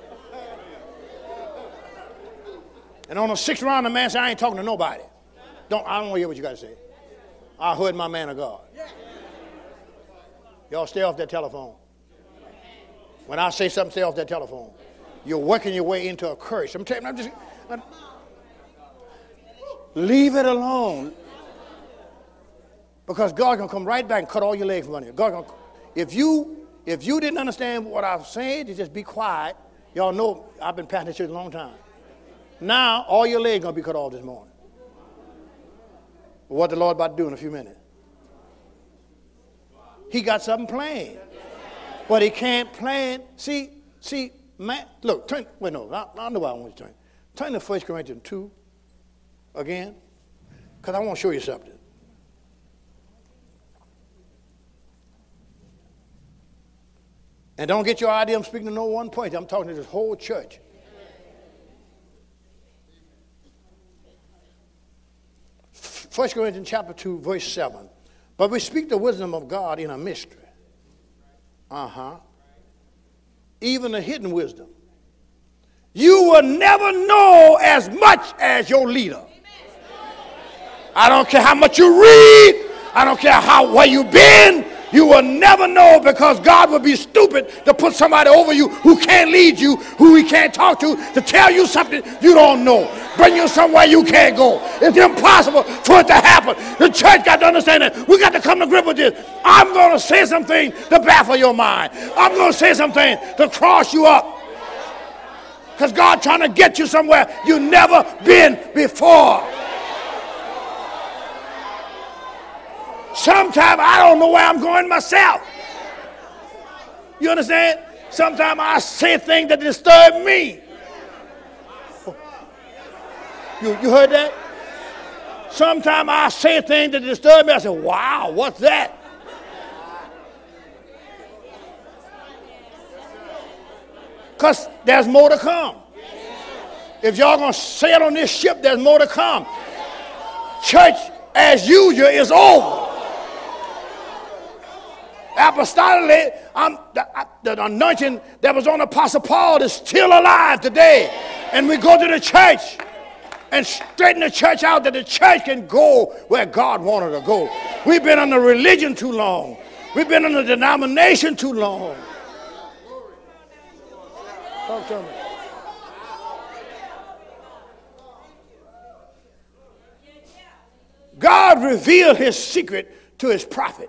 And on the sixth round, the man said, I ain't talking to nobody. Don't, I don't want to hear what you got to say. I heard my man of God. Y'all stay off that telephone. When I say something, stay off that telephone. You're working your way into a curse. I'm telling you, I'm just, I'm, leave it alone. Because God can come right back and cut all your legs from under you. God gonna, if you if you didn't understand what I was saying, you just be quiet. Y'all know I've been pastoring church a long time. Now all your legs gonna be cut off this morning. What the Lord about to do in a few minutes? He got something planned, but he can't plan. See, see, man. Look, turn. Wait, no, I, I know why I want you to turn. Turn to First Corinthians two again, because I want to show you something. And don't get your idea I'm speaking to no one point. I'm talking to this whole church. First Corinthians chapter two, verse seven. But we speak the wisdom of God in a mystery. Uh-huh. Even a hidden wisdom. You will never know as much as your leader. I don't care how much you read. I don't care how where you've been. You will never know, because God would be stupid to put somebody over you who can't lead you, who he can't talk to, to tell you something you don't know. Bring you somewhere you can't go. It's impossible for it to happen. The church got to understand that. We got to come to grip with this. I'm going to say something to baffle your mind. I'm going to say something to cross you up. Because God's trying to get you somewhere you've never been before. Sometimes I don't know where I'm going myself. You understand? Sometimes I say things that disturb me. You, you heard that? Sometimes I say things that disturb me. I say, wow, what's that? Because there's more to come. If y'all going to sail on this ship, there's more to come. Church as usual is over. Apostolically, I'm, the, the anointing that was on Apostle Paul is still alive today. And we go to the church and straighten the church out that the church can go where God wanted to go. We've been under religion too long. We've been under denomination too long. Talk to me. God revealed his secret to his prophet.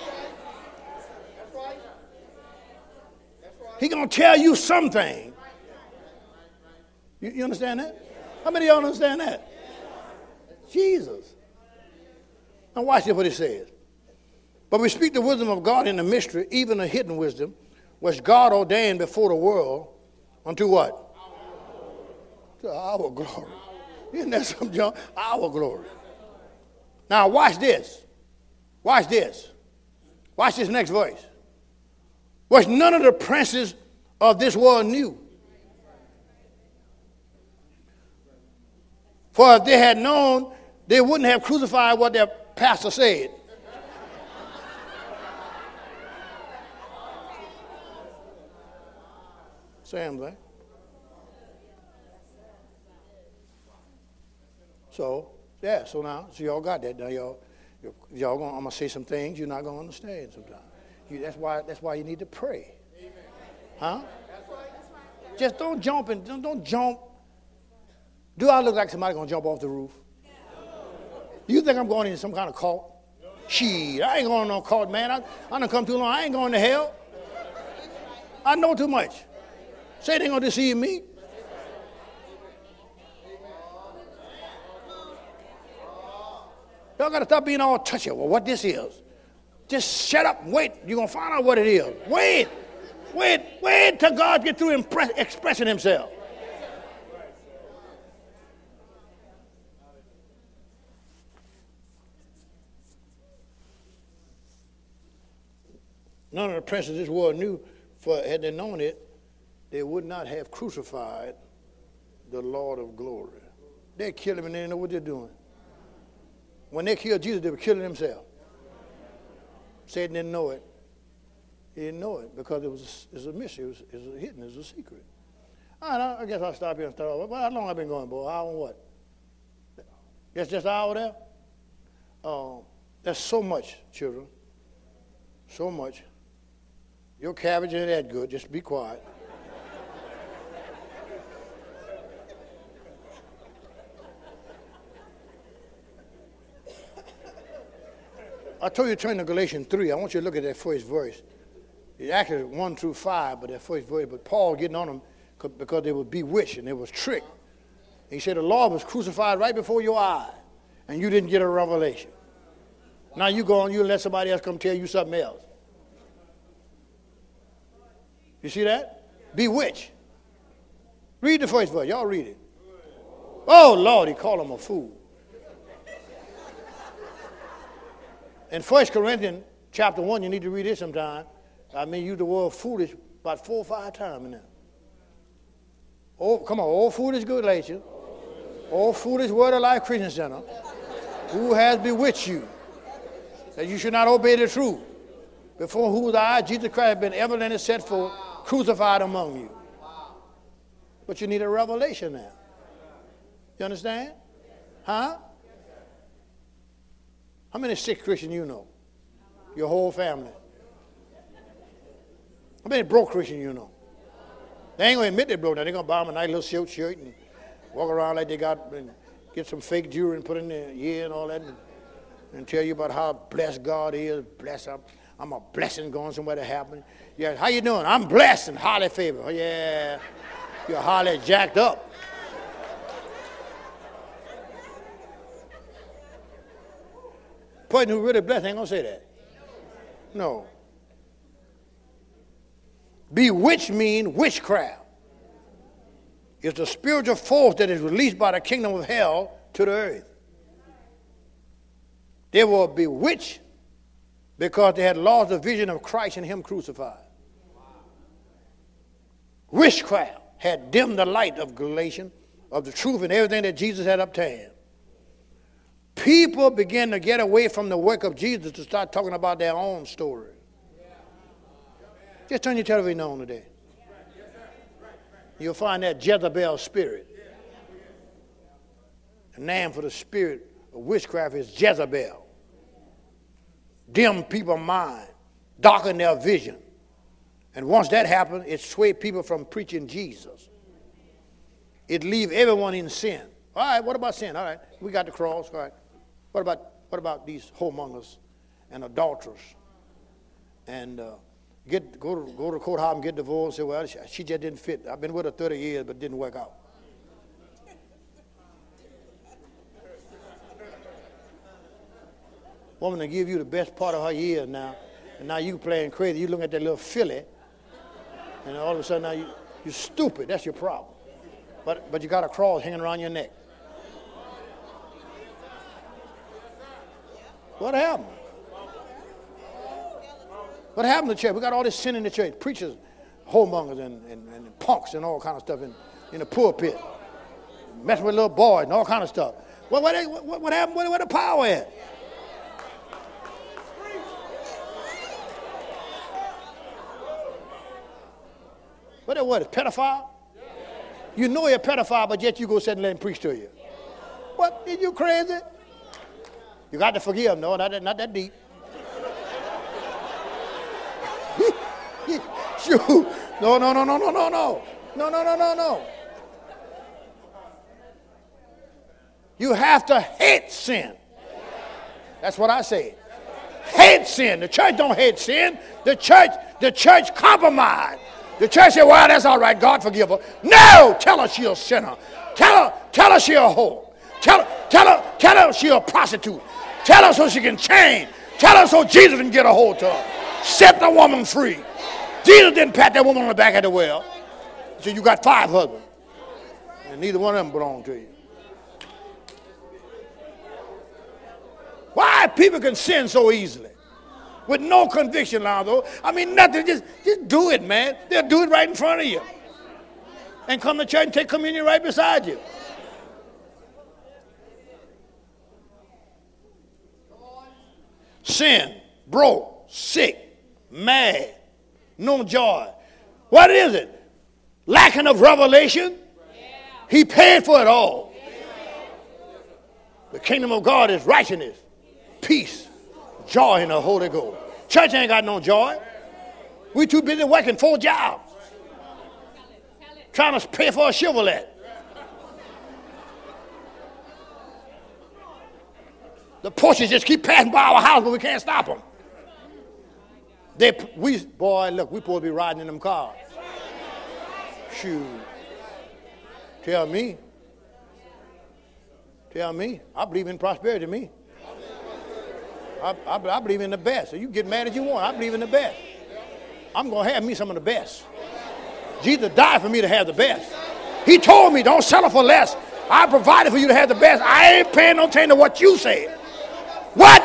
He's going to tell you something. You, you understand that? How many of y'all understand that? Jesus. Now watch this what it says. But we speak the wisdom of God in the mystery, even a hidden wisdom, which God ordained before the world unto what? To our glory. Isn't that something, John? Our glory. Now watch this. Watch this. Watch this next verse. Which none of the princes of this world knew. For if they had known, they wouldn't have crucified what their pastor said. Same thing. So, yeah, so now, so y'all got that. Now y'all, y'all gonna, I'm going to say some things you're not going to understand sometimes. You, that's why. That's why you need to pray, huh? Just don't jump and don't, don't jump. Do I look like somebody gonna jump off the roof? You think I'm going into some kind of cult? Shit, I ain't going to no cult, man. I, I done come too long. I ain't going to hell. I know too much. Say they ain't gonna deceive me. Y'all gotta stop being all touchy. Well, what this is? Just shut up and wait. You're going to find out what it is. Wait. Wait. Wait till God gets through impress, expressing himself. None of the princes of this world knew, for had they known it, they would not have crucified the Lord of glory. They killed him and they didn't know what they're doing. When they killed Jesus, they were killing themselves. Satan didn't know it. He didn't know it because it was a, it was a mystery. It was, it was hidden. It was a secret. All right, I guess I'll stop here and start over. Well, how long have I been going, boy? Hour and what? Guess just an hour there? Uh, there's so much, children. So much. Your cabbage ain't that good. Just be quiet. I told you to turn to Galatians three. I want you to look at that first verse. It's actually one through five, but that first verse. But Paul getting on them because they were bewitched and they was tricked. He said the Lord was crucified right before your eyes, and you didn't get a revelation. Now you go on, you let somebody else come tell you something else. You see that? Bewitched. Read the first verse. Y'all read it. Oh, Lord, he called him a fool. In First Corinthians chapter one, you need to read it sometime. I mean, use the word foolish about four or five times in there. Oh, come on, all foolish Galatians, all foolish Word of Life Christian Center, who has bewitched you, that you should not obey the truth, before whose eyes Jesus Christ has been evidently set forth, crucified among you. But you need a revelation now. You understand? Huh? How many sick Christians you know? Your whole family. How many broke Christians you know? They ain't going to admit they're broke. Now they're going to buy them a nice little silk shirt and walk around like they got, and get some fake jewelry and put in their ear and all that, and, and tell you about how blessed God is. Blessed, I'm, I'm a blessing going somewhere to happen. Yeah, how you doing? I'm blessed and highly favored. Oh, yeah, you're highly jacked up. Person who really blessed ain't going to say that. No. Bewitched mean witchcraft. It's the spiritual force that is released by the kingdom of hell to the earth. They were bewitched because they had lost the vision of Christ and him crucified. Witchcraft had dimmed the light of Galatians, of the truth and everything that Jesus had obtained. People began to get away from the work of Jesus to start talking about their own story. Just turn your television on today. You'll find that Jezebel spirit. The name for the spirit of witchcraft is Jezebel. Dim people's mind, darken their vision. And once that happens, it swayed people from preaching Jesus. It leaves everyone in sin. All right, what about sin? All right, we got the cross. All right. What about, what about these whoremongers and adulterers? And uh, get go to, go to the courthouse and get divorced and say, well, she, she just didn't fit. I've been with her thirty years, but it didn't work out. Woman to give you the best part of her years now, and now you playing crazy. You look at that little filly, and all of a sudden now you, you're stupid. That's your problem. But, but you got a cross hanging around your neck. What happened? What happened to the church? We got all this sin in the church. Preachers, whoremongers, and, and, and punks and all kind of stuff in, in the pulpit. Messing with little boys and all kind of stuff. What, what, what, what happened? Where, where the power at? What that what? Pedophile? You know you're a pedophile, but yet you go sit and let him preach to you. What? Are you crazy? You got to forgive him. No, not that, not that deep. Shoot. No, no, no, no, no, no, no. No, no, no, no, no. You have to hate sin. That's what I say. Hate sin. The church don't hate sin. The church, the church compromise. The church say, well, that's all right. God forgive her. No, tell her she's a sinner. Tell her, tell her she's a whore. Tell her, tell her, tell her she's a prostitute. Tell her so she can change. Tell her so Jesus can get a hold to her. Set the woman free. Jesus didn't pat that woman on the back of the well. So you got five husbands. And neither one of them belong to you. Why people can sin so easily? With no conviction, Lonzo. I mean, nothing. Just, just do it, man. They'll do it right in front of you. And come to church and take communion right beside you. Sin, broke, sick, mad, no joy. What is it? Lacking of revelation? He paid for it all. The kingdom of God is righteousness, peace, joy in the Holy Ghost. Church ain't got no joy. We too busy working four jobs, trying to pay for a Chevrolet. The Porsches just keep passing by our house, but we can't stop them. They, we, boy, look, we supposed to be riding in them cars. Shoot. Tell me. Tell me. I believe in prosperity, me. I, I, I believe in the best. So you get mad as you want. I believe in the best. I'm going to have me some of the best. Jesus died for me to have the best. He told me, don't settle for less. I provided for you to have the best. I ain't paying no attention to what you said. What?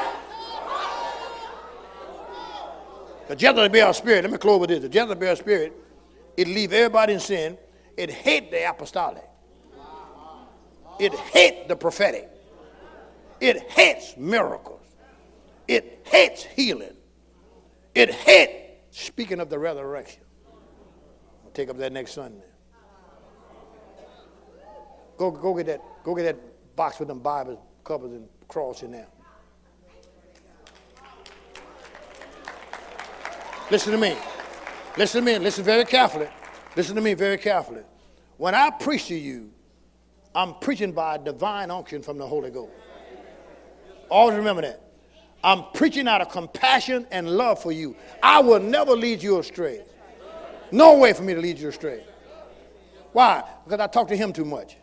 The Jezebel spirit, let me close with this. The Jezebel spirit, it leave everybody in sin. It hate the apostolic. It hate the prophetic. It hates miracles. It hates healing. It hates speaking of the resurrection. I'll take up that next Sunday. Go, go get that, go get that box with them Bibles, covers, and cross in there. Listen to me. Listen to me. Listen very carefully. Listen to me very carefully. When I preach to you, I'm preaching by divine unction from the Holy Ghost. Always remember that. I'm preaching out of compassion and love for you. I will never lead you astray. No way for me to lead you astray. Why? Because I talk to him too much.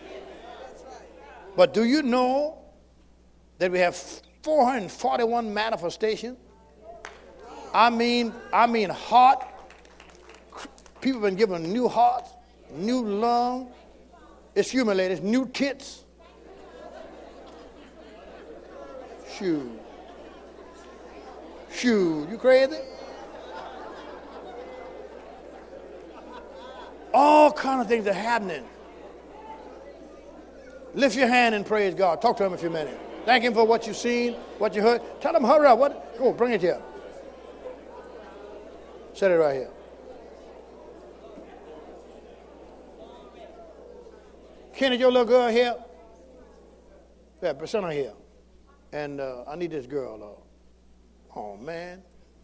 But do you know that we have four hundred forty-one manifestations? I mean, I mean heart. People have been given new hearts, new lungs. Excuse me, ladies, new tits. Shoot. Shoot, you crazy? All kind of things are happening. Lift your hand and praise God. Talk to him a few minutes. Thank him for what you've seen, what you heard. Tell him, hurry up. What? Go, bring it here. Set it right here. Kenny, your little girl here? Yeah, send her here. And uh, I need this girl, though. Oh, man.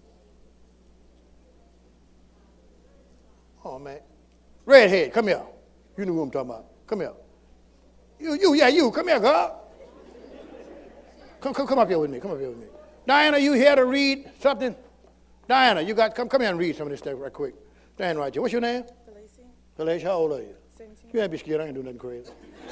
Oh, man. Redhead, come here. You know who I'm talking about. Come here. You, you, yeah, you. Come here, girl. Come, come, come up here with me. Come up here with me. Diana, you here to read something? Diana, you got, come, come here and read some of this stuff right quick. Stand right here. What's your name? Felicia. Felicia, how old are you? seventeen. You ain't be scared. I ain't do nothing crazy.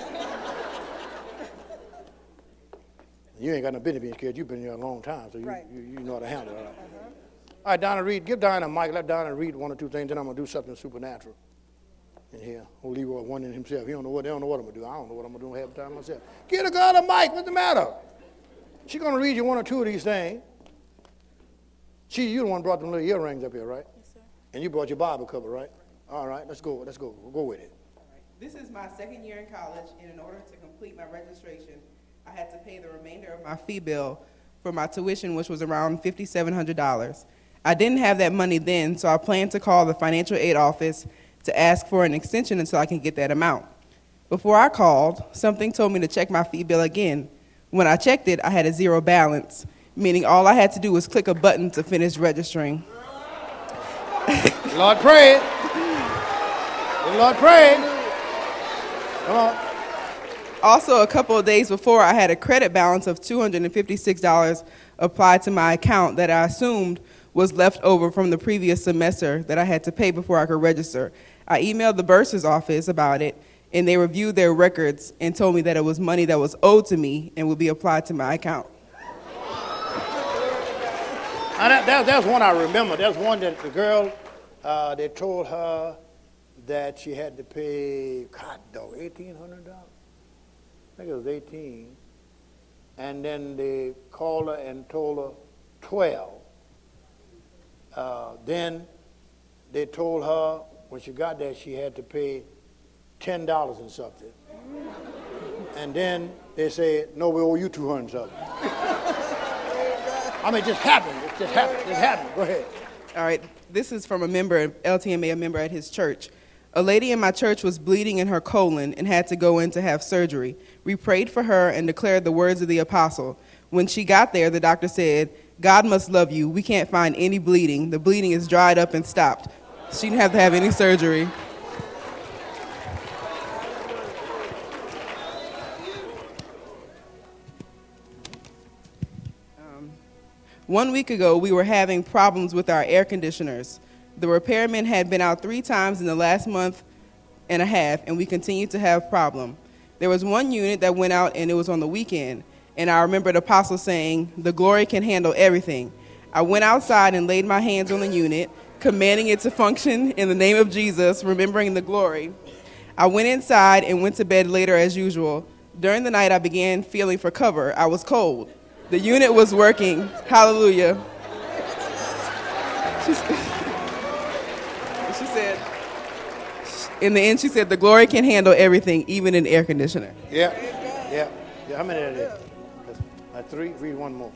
You ain't got no business being scared. You've been here a long time, so you, Right. you, you know how to handle it. All right? Uh-huh. All right, Donna, read. Give Diana a mic. Let Diana read one or two things. Then I'm going to do something supernatural in here. Old Leroy wondering himself. He don't know what, they don't know what I'm going to do. I don't know what I'm going to do half the time myself. Give the girl a mic. What's the matter? She's going to read you one or two of these things. She, you the one brought them little earrings up here, right? Yes, sir. And you brought your Bible cover, right? All right, let's go. Let's go. We'll go with it. This is my second year in college, and in order to complete my registration, I had to pay the remainder of my fee bill for my tuition, which was around five thousand seven hundred dollars. I didn't have that money then, so I planned to call the financial aid office to ask for an extension until I can get that amount. Before I called, something told me to check my fee bill again. When I checked it, I had a zero balance, meaning all I had to do was click a button to finish registering. Lord, pray it. Lord, pray it. Come on. Also, a couple of days before, I had a credit balance of two hundred fifty-six dollars applied to my account that I assumed was left over from the previous semester that I had to pay before I could register. I emailed the bursar's office about it, and they reviewed their records and told me that it was money that was owed to me and would be applied to my account. Now that, that, that's one I remember. That's one that the girl, uh, they told her that she had to pay, God, dog, eighteen hundred dollars. I think it was eighteen. And then they called her and told her twelve. Uh, then they told her when she got there she had to pay ten dollars and something. And then they said, no, we owe you two hundred something. I mean, it just happened. It just happened. It happened. Go ahead. All right, this is from a member, L T M A, a member at his church. A lady in my church was bleeding in her colon and had to go in to have surgery. We prayed for her and declared the words of the apostle. When she got there, the doctor said, God must love you. We can't find any bleeding. The bleeding is dried up and stopped. She didn't have to have any surgery. Um, one week ago, we were having problems with our air conditioners. The repairman had been out three times in the last month and a half, and we continued to have problems. There was one unit that went out, and it was on the weekend. And I remember the apostle saying, the glory can handle everything. I went outside and laid my hands on the unit, commanding it to function in the name of Jesus, remembering the glory. I went inside and went to bed later as usual. During the night, I began feeling for cover. I was cold. The unit was working. Hallelujah. She, she said, in the end, she said, the glory can handle everything, even an air conditioner. Yeah, yeah, yeah. How many are there? Uh, three. Read one more.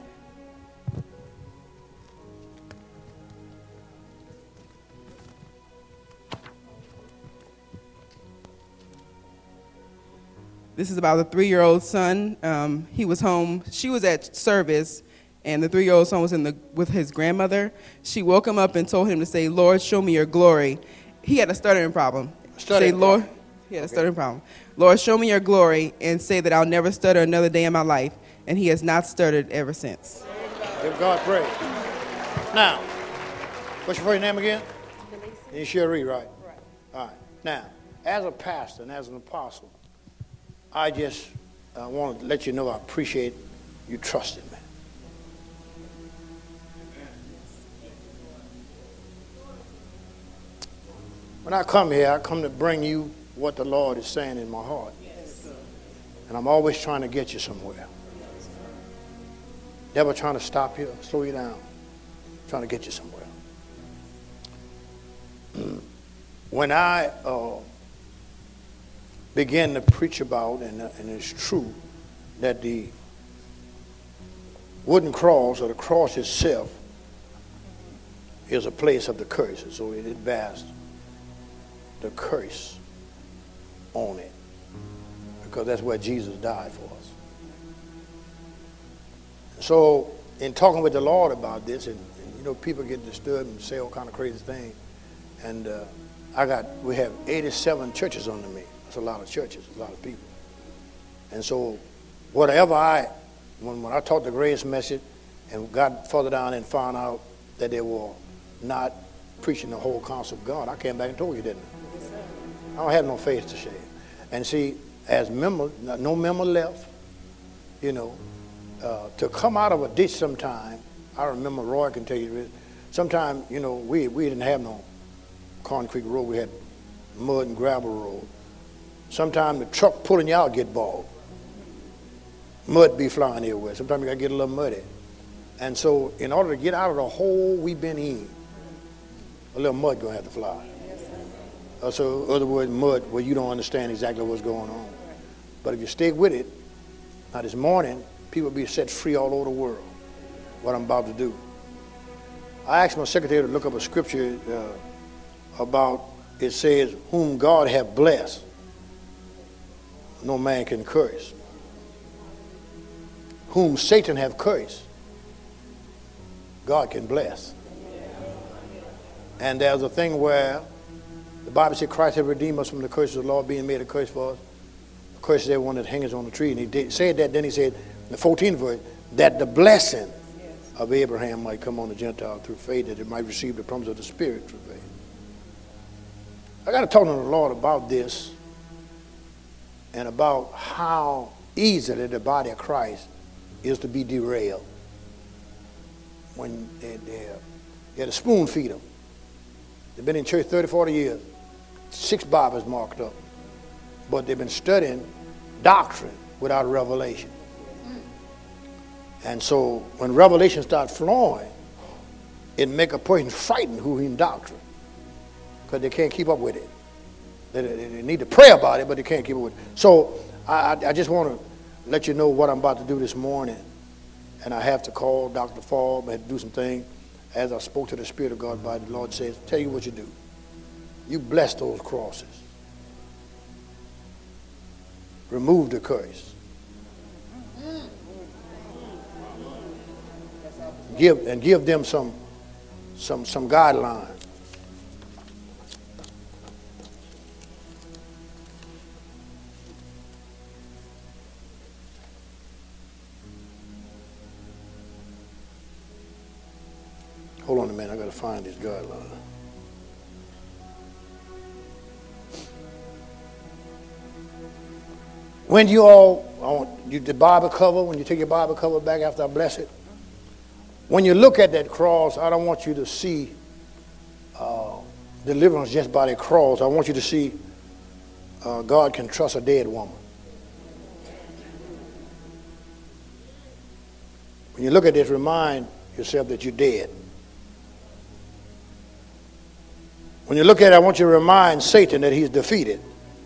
This is about a three-year-old son. Um, he was home. She was at service, and the three-year-old son was in the with his grandmother. She woke him up and told him to say, Lord, show me your glory. He had a stuttering problem. Stuttering say, Lord, problem. He had a Okay. stuttering problem. Lord, show me your glory, and say that I'll never stutter another day in my life. And he has not stuttered ever since. Give God praise. Now, what's your first name again? You Cherie, right? Right. All right. Now, as a pastor and as an apostle, I just uh, want to let you know I appreciate you trusting me. When I come here, I come to bring you what the Lord is saying in my heart. And I'm always trying to get you somewhere. Never trying to stop you, slow you down, trying to get you somewhere. When I uh, began to preach about, and, uh, and it's true, that the wooden cross or the cross itself is a place of the curse. So it bears the curse on it, because that's where Jesus died for us. So in talking with the Lord about this, and, and you know, people get disturbed and say all kind of crazy things, and uh, I got, we have eighty-seven churches under me. That's a lot of churches, a lot of people. And so whatever I, when, when I taught the grace message and got further down and found out that they were not preaching the whole counsel of God, I came back and told you, didn't I? I don't have no face to share. And see, as member, no member left, you know, uh, to come out of a ditch sometime, I remember Roy can tell you this, sometime, you know, we, we didn't have no concrete road, we had mud and gravel road. Sometimes the truck pulling you out get bogged. Mud be flying everywhere. Sometimes you got to get a little muddy. And so in order to get out of the hole we've been in, a little mud going to have to fly. Uh, so in other words, mud where you don't understand exactly what's going on. But if you stick with it, now this morning, people be set free all over the world, what I'm about to do. I asked my secretary to look up a scripture uh, about, it says, whom God have blessed, no man can curse. Whom Satan have cursed, God can bless. And there's a thing where the Bible said Christ have redeemed us from the curse of the law, being made a curse for us. The curse is everyone that hangs on the tree. And he did, said that, then he said, in the fourteenth verse, that the blessing of Abraham might come on the Gentile through faith, that it might receive the promise of the Spirit through faith. I got to talk to the Lord about this and about how easily the body of Christ is to be derailed. When they, they, they had to spoon feed them. They've been in church thirty, forty years. Six Bibles marked up. But they've been studying doctrine without revelation. And so when revelation starts flowing, it make a person frightened who in doctrine, because they can't keep up with it. They, they, they need to pray about it, but they can't keep up with it. So I, I, I just want to let you know what I'm about to do this morning. And I have to call Doctor Falb. I had to do some things. As I spoke to the Spirit of God by the Lord says, tell you what you do. You bless those crosses. Remove the curse. give and give them some some some guidelines. Hold on a minute, I gotta find these guidelines. When you all, I want you the Bible cover, when you take your Bible cover back after I bless it, when you look at that cross, I don't want you to see uh, deliverance just by the cross. I want you to see uh, God can trust a dead woman. When you look at this, remind yourself that you're dead. When you look at it, I want you to remind Satan that he's defeated.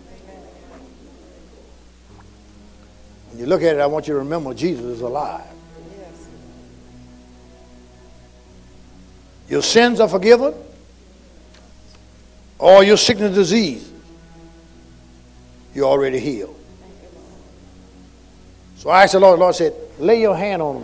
When you look at it, I want you to remember Jesus is alive. Yes. Your sins are forgiven. All your sickness and disease, you're already healed. So I asked the Lord, the Lord said, lay your hand on them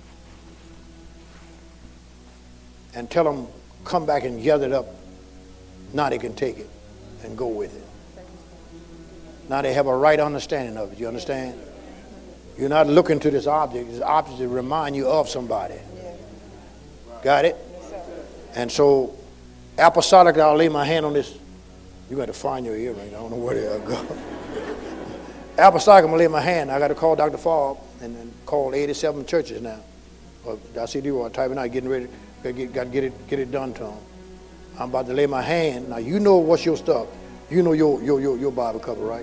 and tell them, come back and gather it up. Now they can take it and go with it. Now they have a right understanding of it. You understand? You're not looking to this object. This object to remind you of somebody. Got it? And so, apostolic, I'll lay my hand on this. You got to find your earring. I don't know where they go. Apostolic, I'm going to lay my hand. I got to call Doctor Favre and then call eighty-seven churches now. Or I see you are typing out, getting ready. Got to get, got to get it, get it done to them. I'm about to lay my hand. Now, you know what's your stuff. You know your, your, your, your Bible cover, right?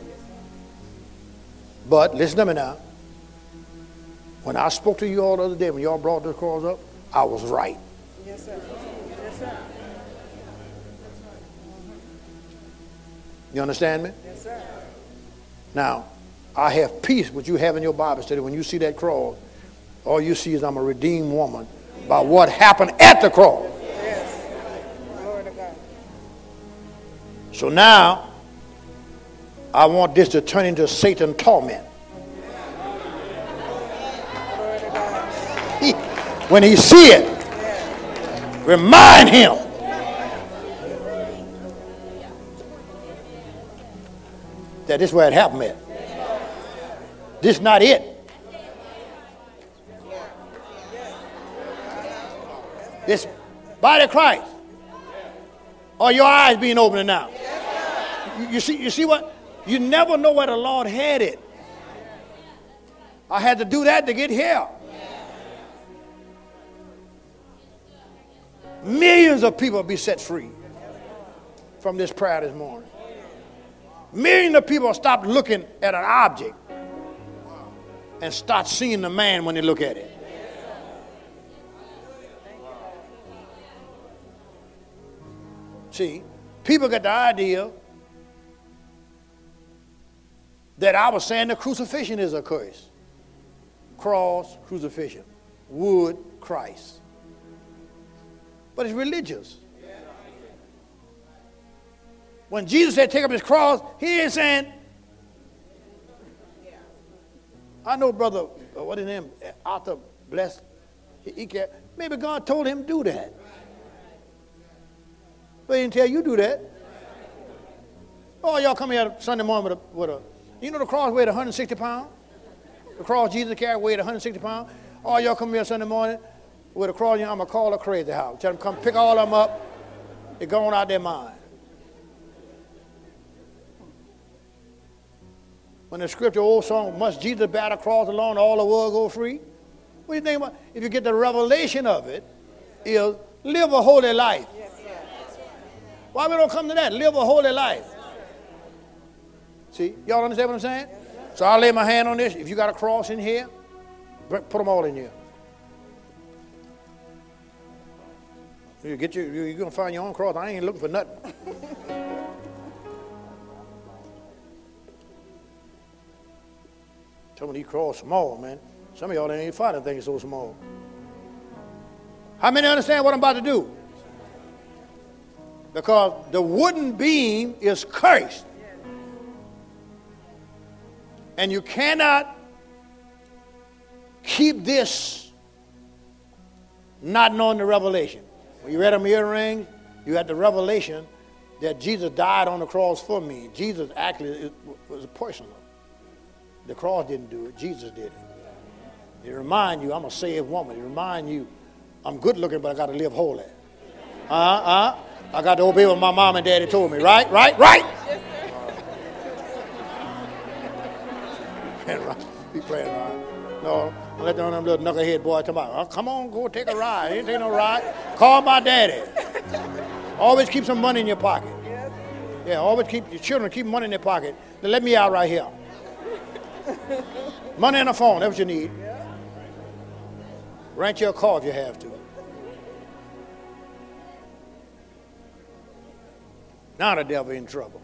But listen to me now. When I spoke to you all the other day, when y'all brought the cross up, I was right. Yes, sir. Yes, sir. You understand me? Yes, sir. Now, I have peace what you have in your Bible study. When you see that cross, all you see is I'm a redeemed woman by what happened at the cross. Yes. Glory to God. So now, I want this to turn into Satan torment. He, when he see it, remind him that this is where it happened at. This is not it. This body of Christ. Are your eyes being opened now? You, you see, you see what? You never know where the Lord had it. I had to do that to get here. Millions of people will be set free from this prayer this morning. Millions of people will stop looking at an object and start seeing the man when they look at it. See, people get the idea that I was saying the crucifixion is a curse. Cross, crucifixion. Wood, Christ. But it's religious. When Jesus said take up his cross, he ain't saying, I know brother, uh, what is his name, Arthur Bless, he, he can't, maybe God told him to do that. But he didn't tell you to do that. Oh, y'all come here Sunday morning with a, with a, you know the cross weighed one hundred sixty pounds? The cross Jesus carried weighed one hundred sixty pounds. Oh, y'all come here Sunday morning with a cross, you know, I'm going to call a crazy house. Tell them come pick all of them up. They're going out their mind. When the scripture, old song, must Jesus bear the cross alone, all the world go free? What do you think about? If you get the revelation of it, is live a holy life. Why we don't come to that? Live a holy life. See, y'all understand what I'm saying? So I'll lay my hand on this. If you got a cross in here, put them all in here. You get your, you're going to find your own cross. I ain't looking for nothing. Some of these crosses small, man. Some of y'all ain't even find a thing so small. How many understand what I'm about to do? Because the wooden beam is cursed. And you cannot keep this not knowing the revelation. When you read them earrings, you had the revelation that Jesus died on the cross for me. Jesus actually was personal. The cross didn't do it. Jesus did it. It remind you, I'm a saved woman. It remind you, I'm good looking, but I got to live holy. Uh-uh. I got to obey what my mom and daddy told me. Right? Right? Right? Be playing around. No, I let them little knucklehead boy come out. Oh, come on, go take a ride. Ain't take no ride. Call my daddy. Always keep some money in your pocket. Yeah, always keep your children keep money in their pocket. Now let me out right here. Money and a phone, that's what you need. Rent your car if you have to. Now the devil in trouble.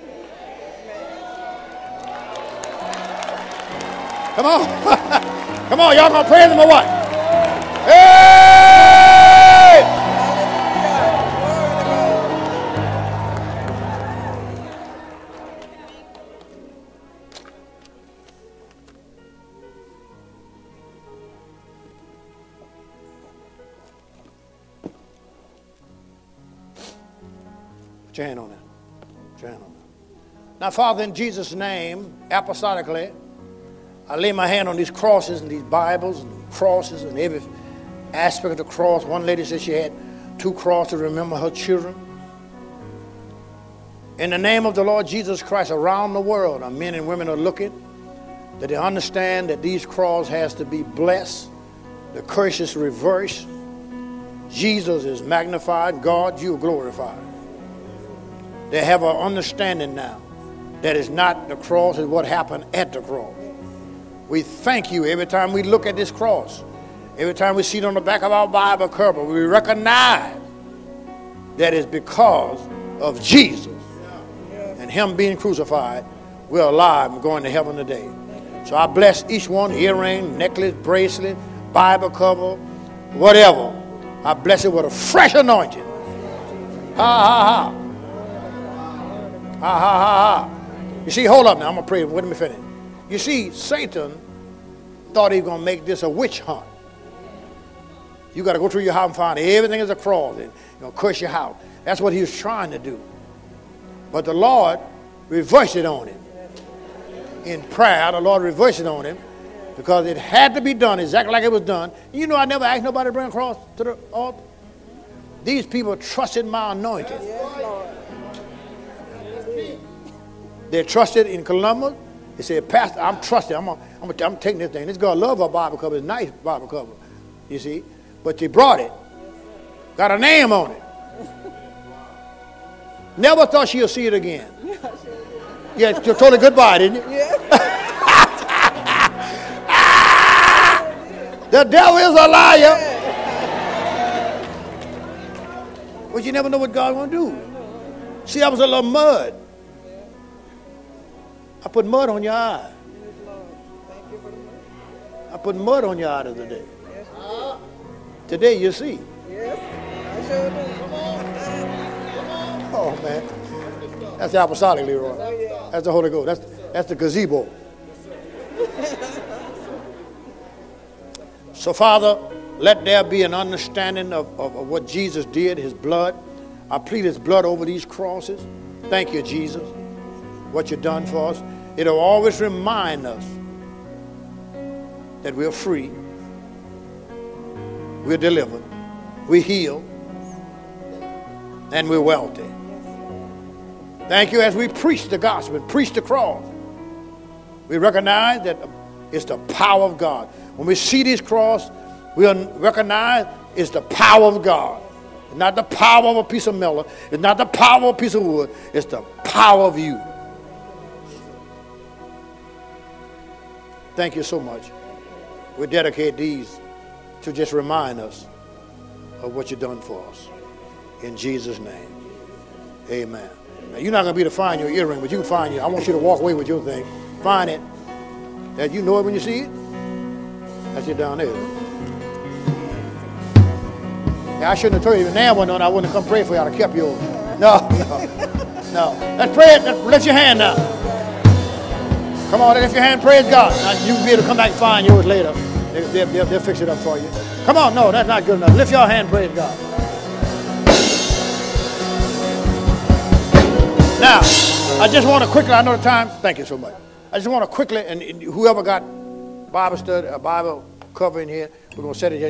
Come on. Come on, y'all gonna praise him or what? Hey! Put your hand on that. Put your hand on that. Now, Father, in Jesus' name, apostolically, I lay my hand on these crosses and these Bibles and crosses and every aspect of the cross. One lady said she had two crosses to remember her children. In the name of the Lord Jesus Christ, around the world, our men and women are looking, that they understand that these crosses has to be blessed, the curse is reversed, Jesus is magnified, God, you are glorified. They have an understanding now that it's not the cross, it's what happened at the cross. We thank you every time we look at this cross. Every time we see it on the back of our Bible cover, we recognize that it's because of Jesus and him being crucified. We're alive and going to heaven today. So I bless each one, earring, necklace, bracelet, Bible cover, whatever. I bless it with a fresh anointing. Ha, ha, ha. Ha, ha, ha, ha. You see, hold up now. I'm going to pray. Let me finish. You see, Satan thought he was going to make this a witch hunt. You got to go through your house and find everything is a cross and you know, curse your house. That's what he was trying to do. But the Lord reversed it on him. In prayer, the Lord reversed it on him because it had to be done exactly like it was done. You know, I never asked nobody to bring a cross to the altar. These people trusted my anointing. They trusted in Columbus. They said, Pastor, I'm trusting. I'm, a, I'm, a, I'm taking this thing. This girl love her Bible cover. It's a nice Bible cover, you see. But they brought it. Got a name on it. Never thought she'll see it again. Yeah, you told her goodbye, didn't you? Yes. The devil is a liar. But you never know what God's going to do. See, that was a little mud. I put mud on your eye. I put mud on your eye today. Today you see. Oh, man. That's the apostolic, Leroy. That's the Holy Ghost. That's, that's the gazebo. So, Father, let there be an understanding of, of, of what Jesus did, his blood. I plead his blood over these crosses. Thank you, Jesus, what you've done for us. It'll always remind us that we're free, we're delivered, we're healed, and we're wealthy. Thank you as we preach the gospel, preach the cross. We recognize that it's the power of God. When we see this cross, we'll recognize it's the power of God. It's not the power of a piece of metal. It's not the power of a piece of wood. It's the power of you. Thank you so much. We dedicate these to just remind us of what you've done for us. In Jesus' name, amen. Now, you're not going to be able to find your earring, but you can find your, I want you to walk away with your thing. Find it. That you know it when you see it. That's it down there. Now, I shouldn't have told you if now one on, I wouldn't have come pray for you. I'd have kept yours. No, no, no. Let's pray it. Lift your hand now. Come on, lift your hand. Praise God. Now, you can be able to come back and find yours later. They, they, they'll, they'll fix it up for you. Come on, no, that's not good enough. Lift your hand, praise God. Now, I just want to quickly, I know the time, thank you so much. I just want to quickly, and whoever got Bible study, a Bible cover in here, we're going to set it here.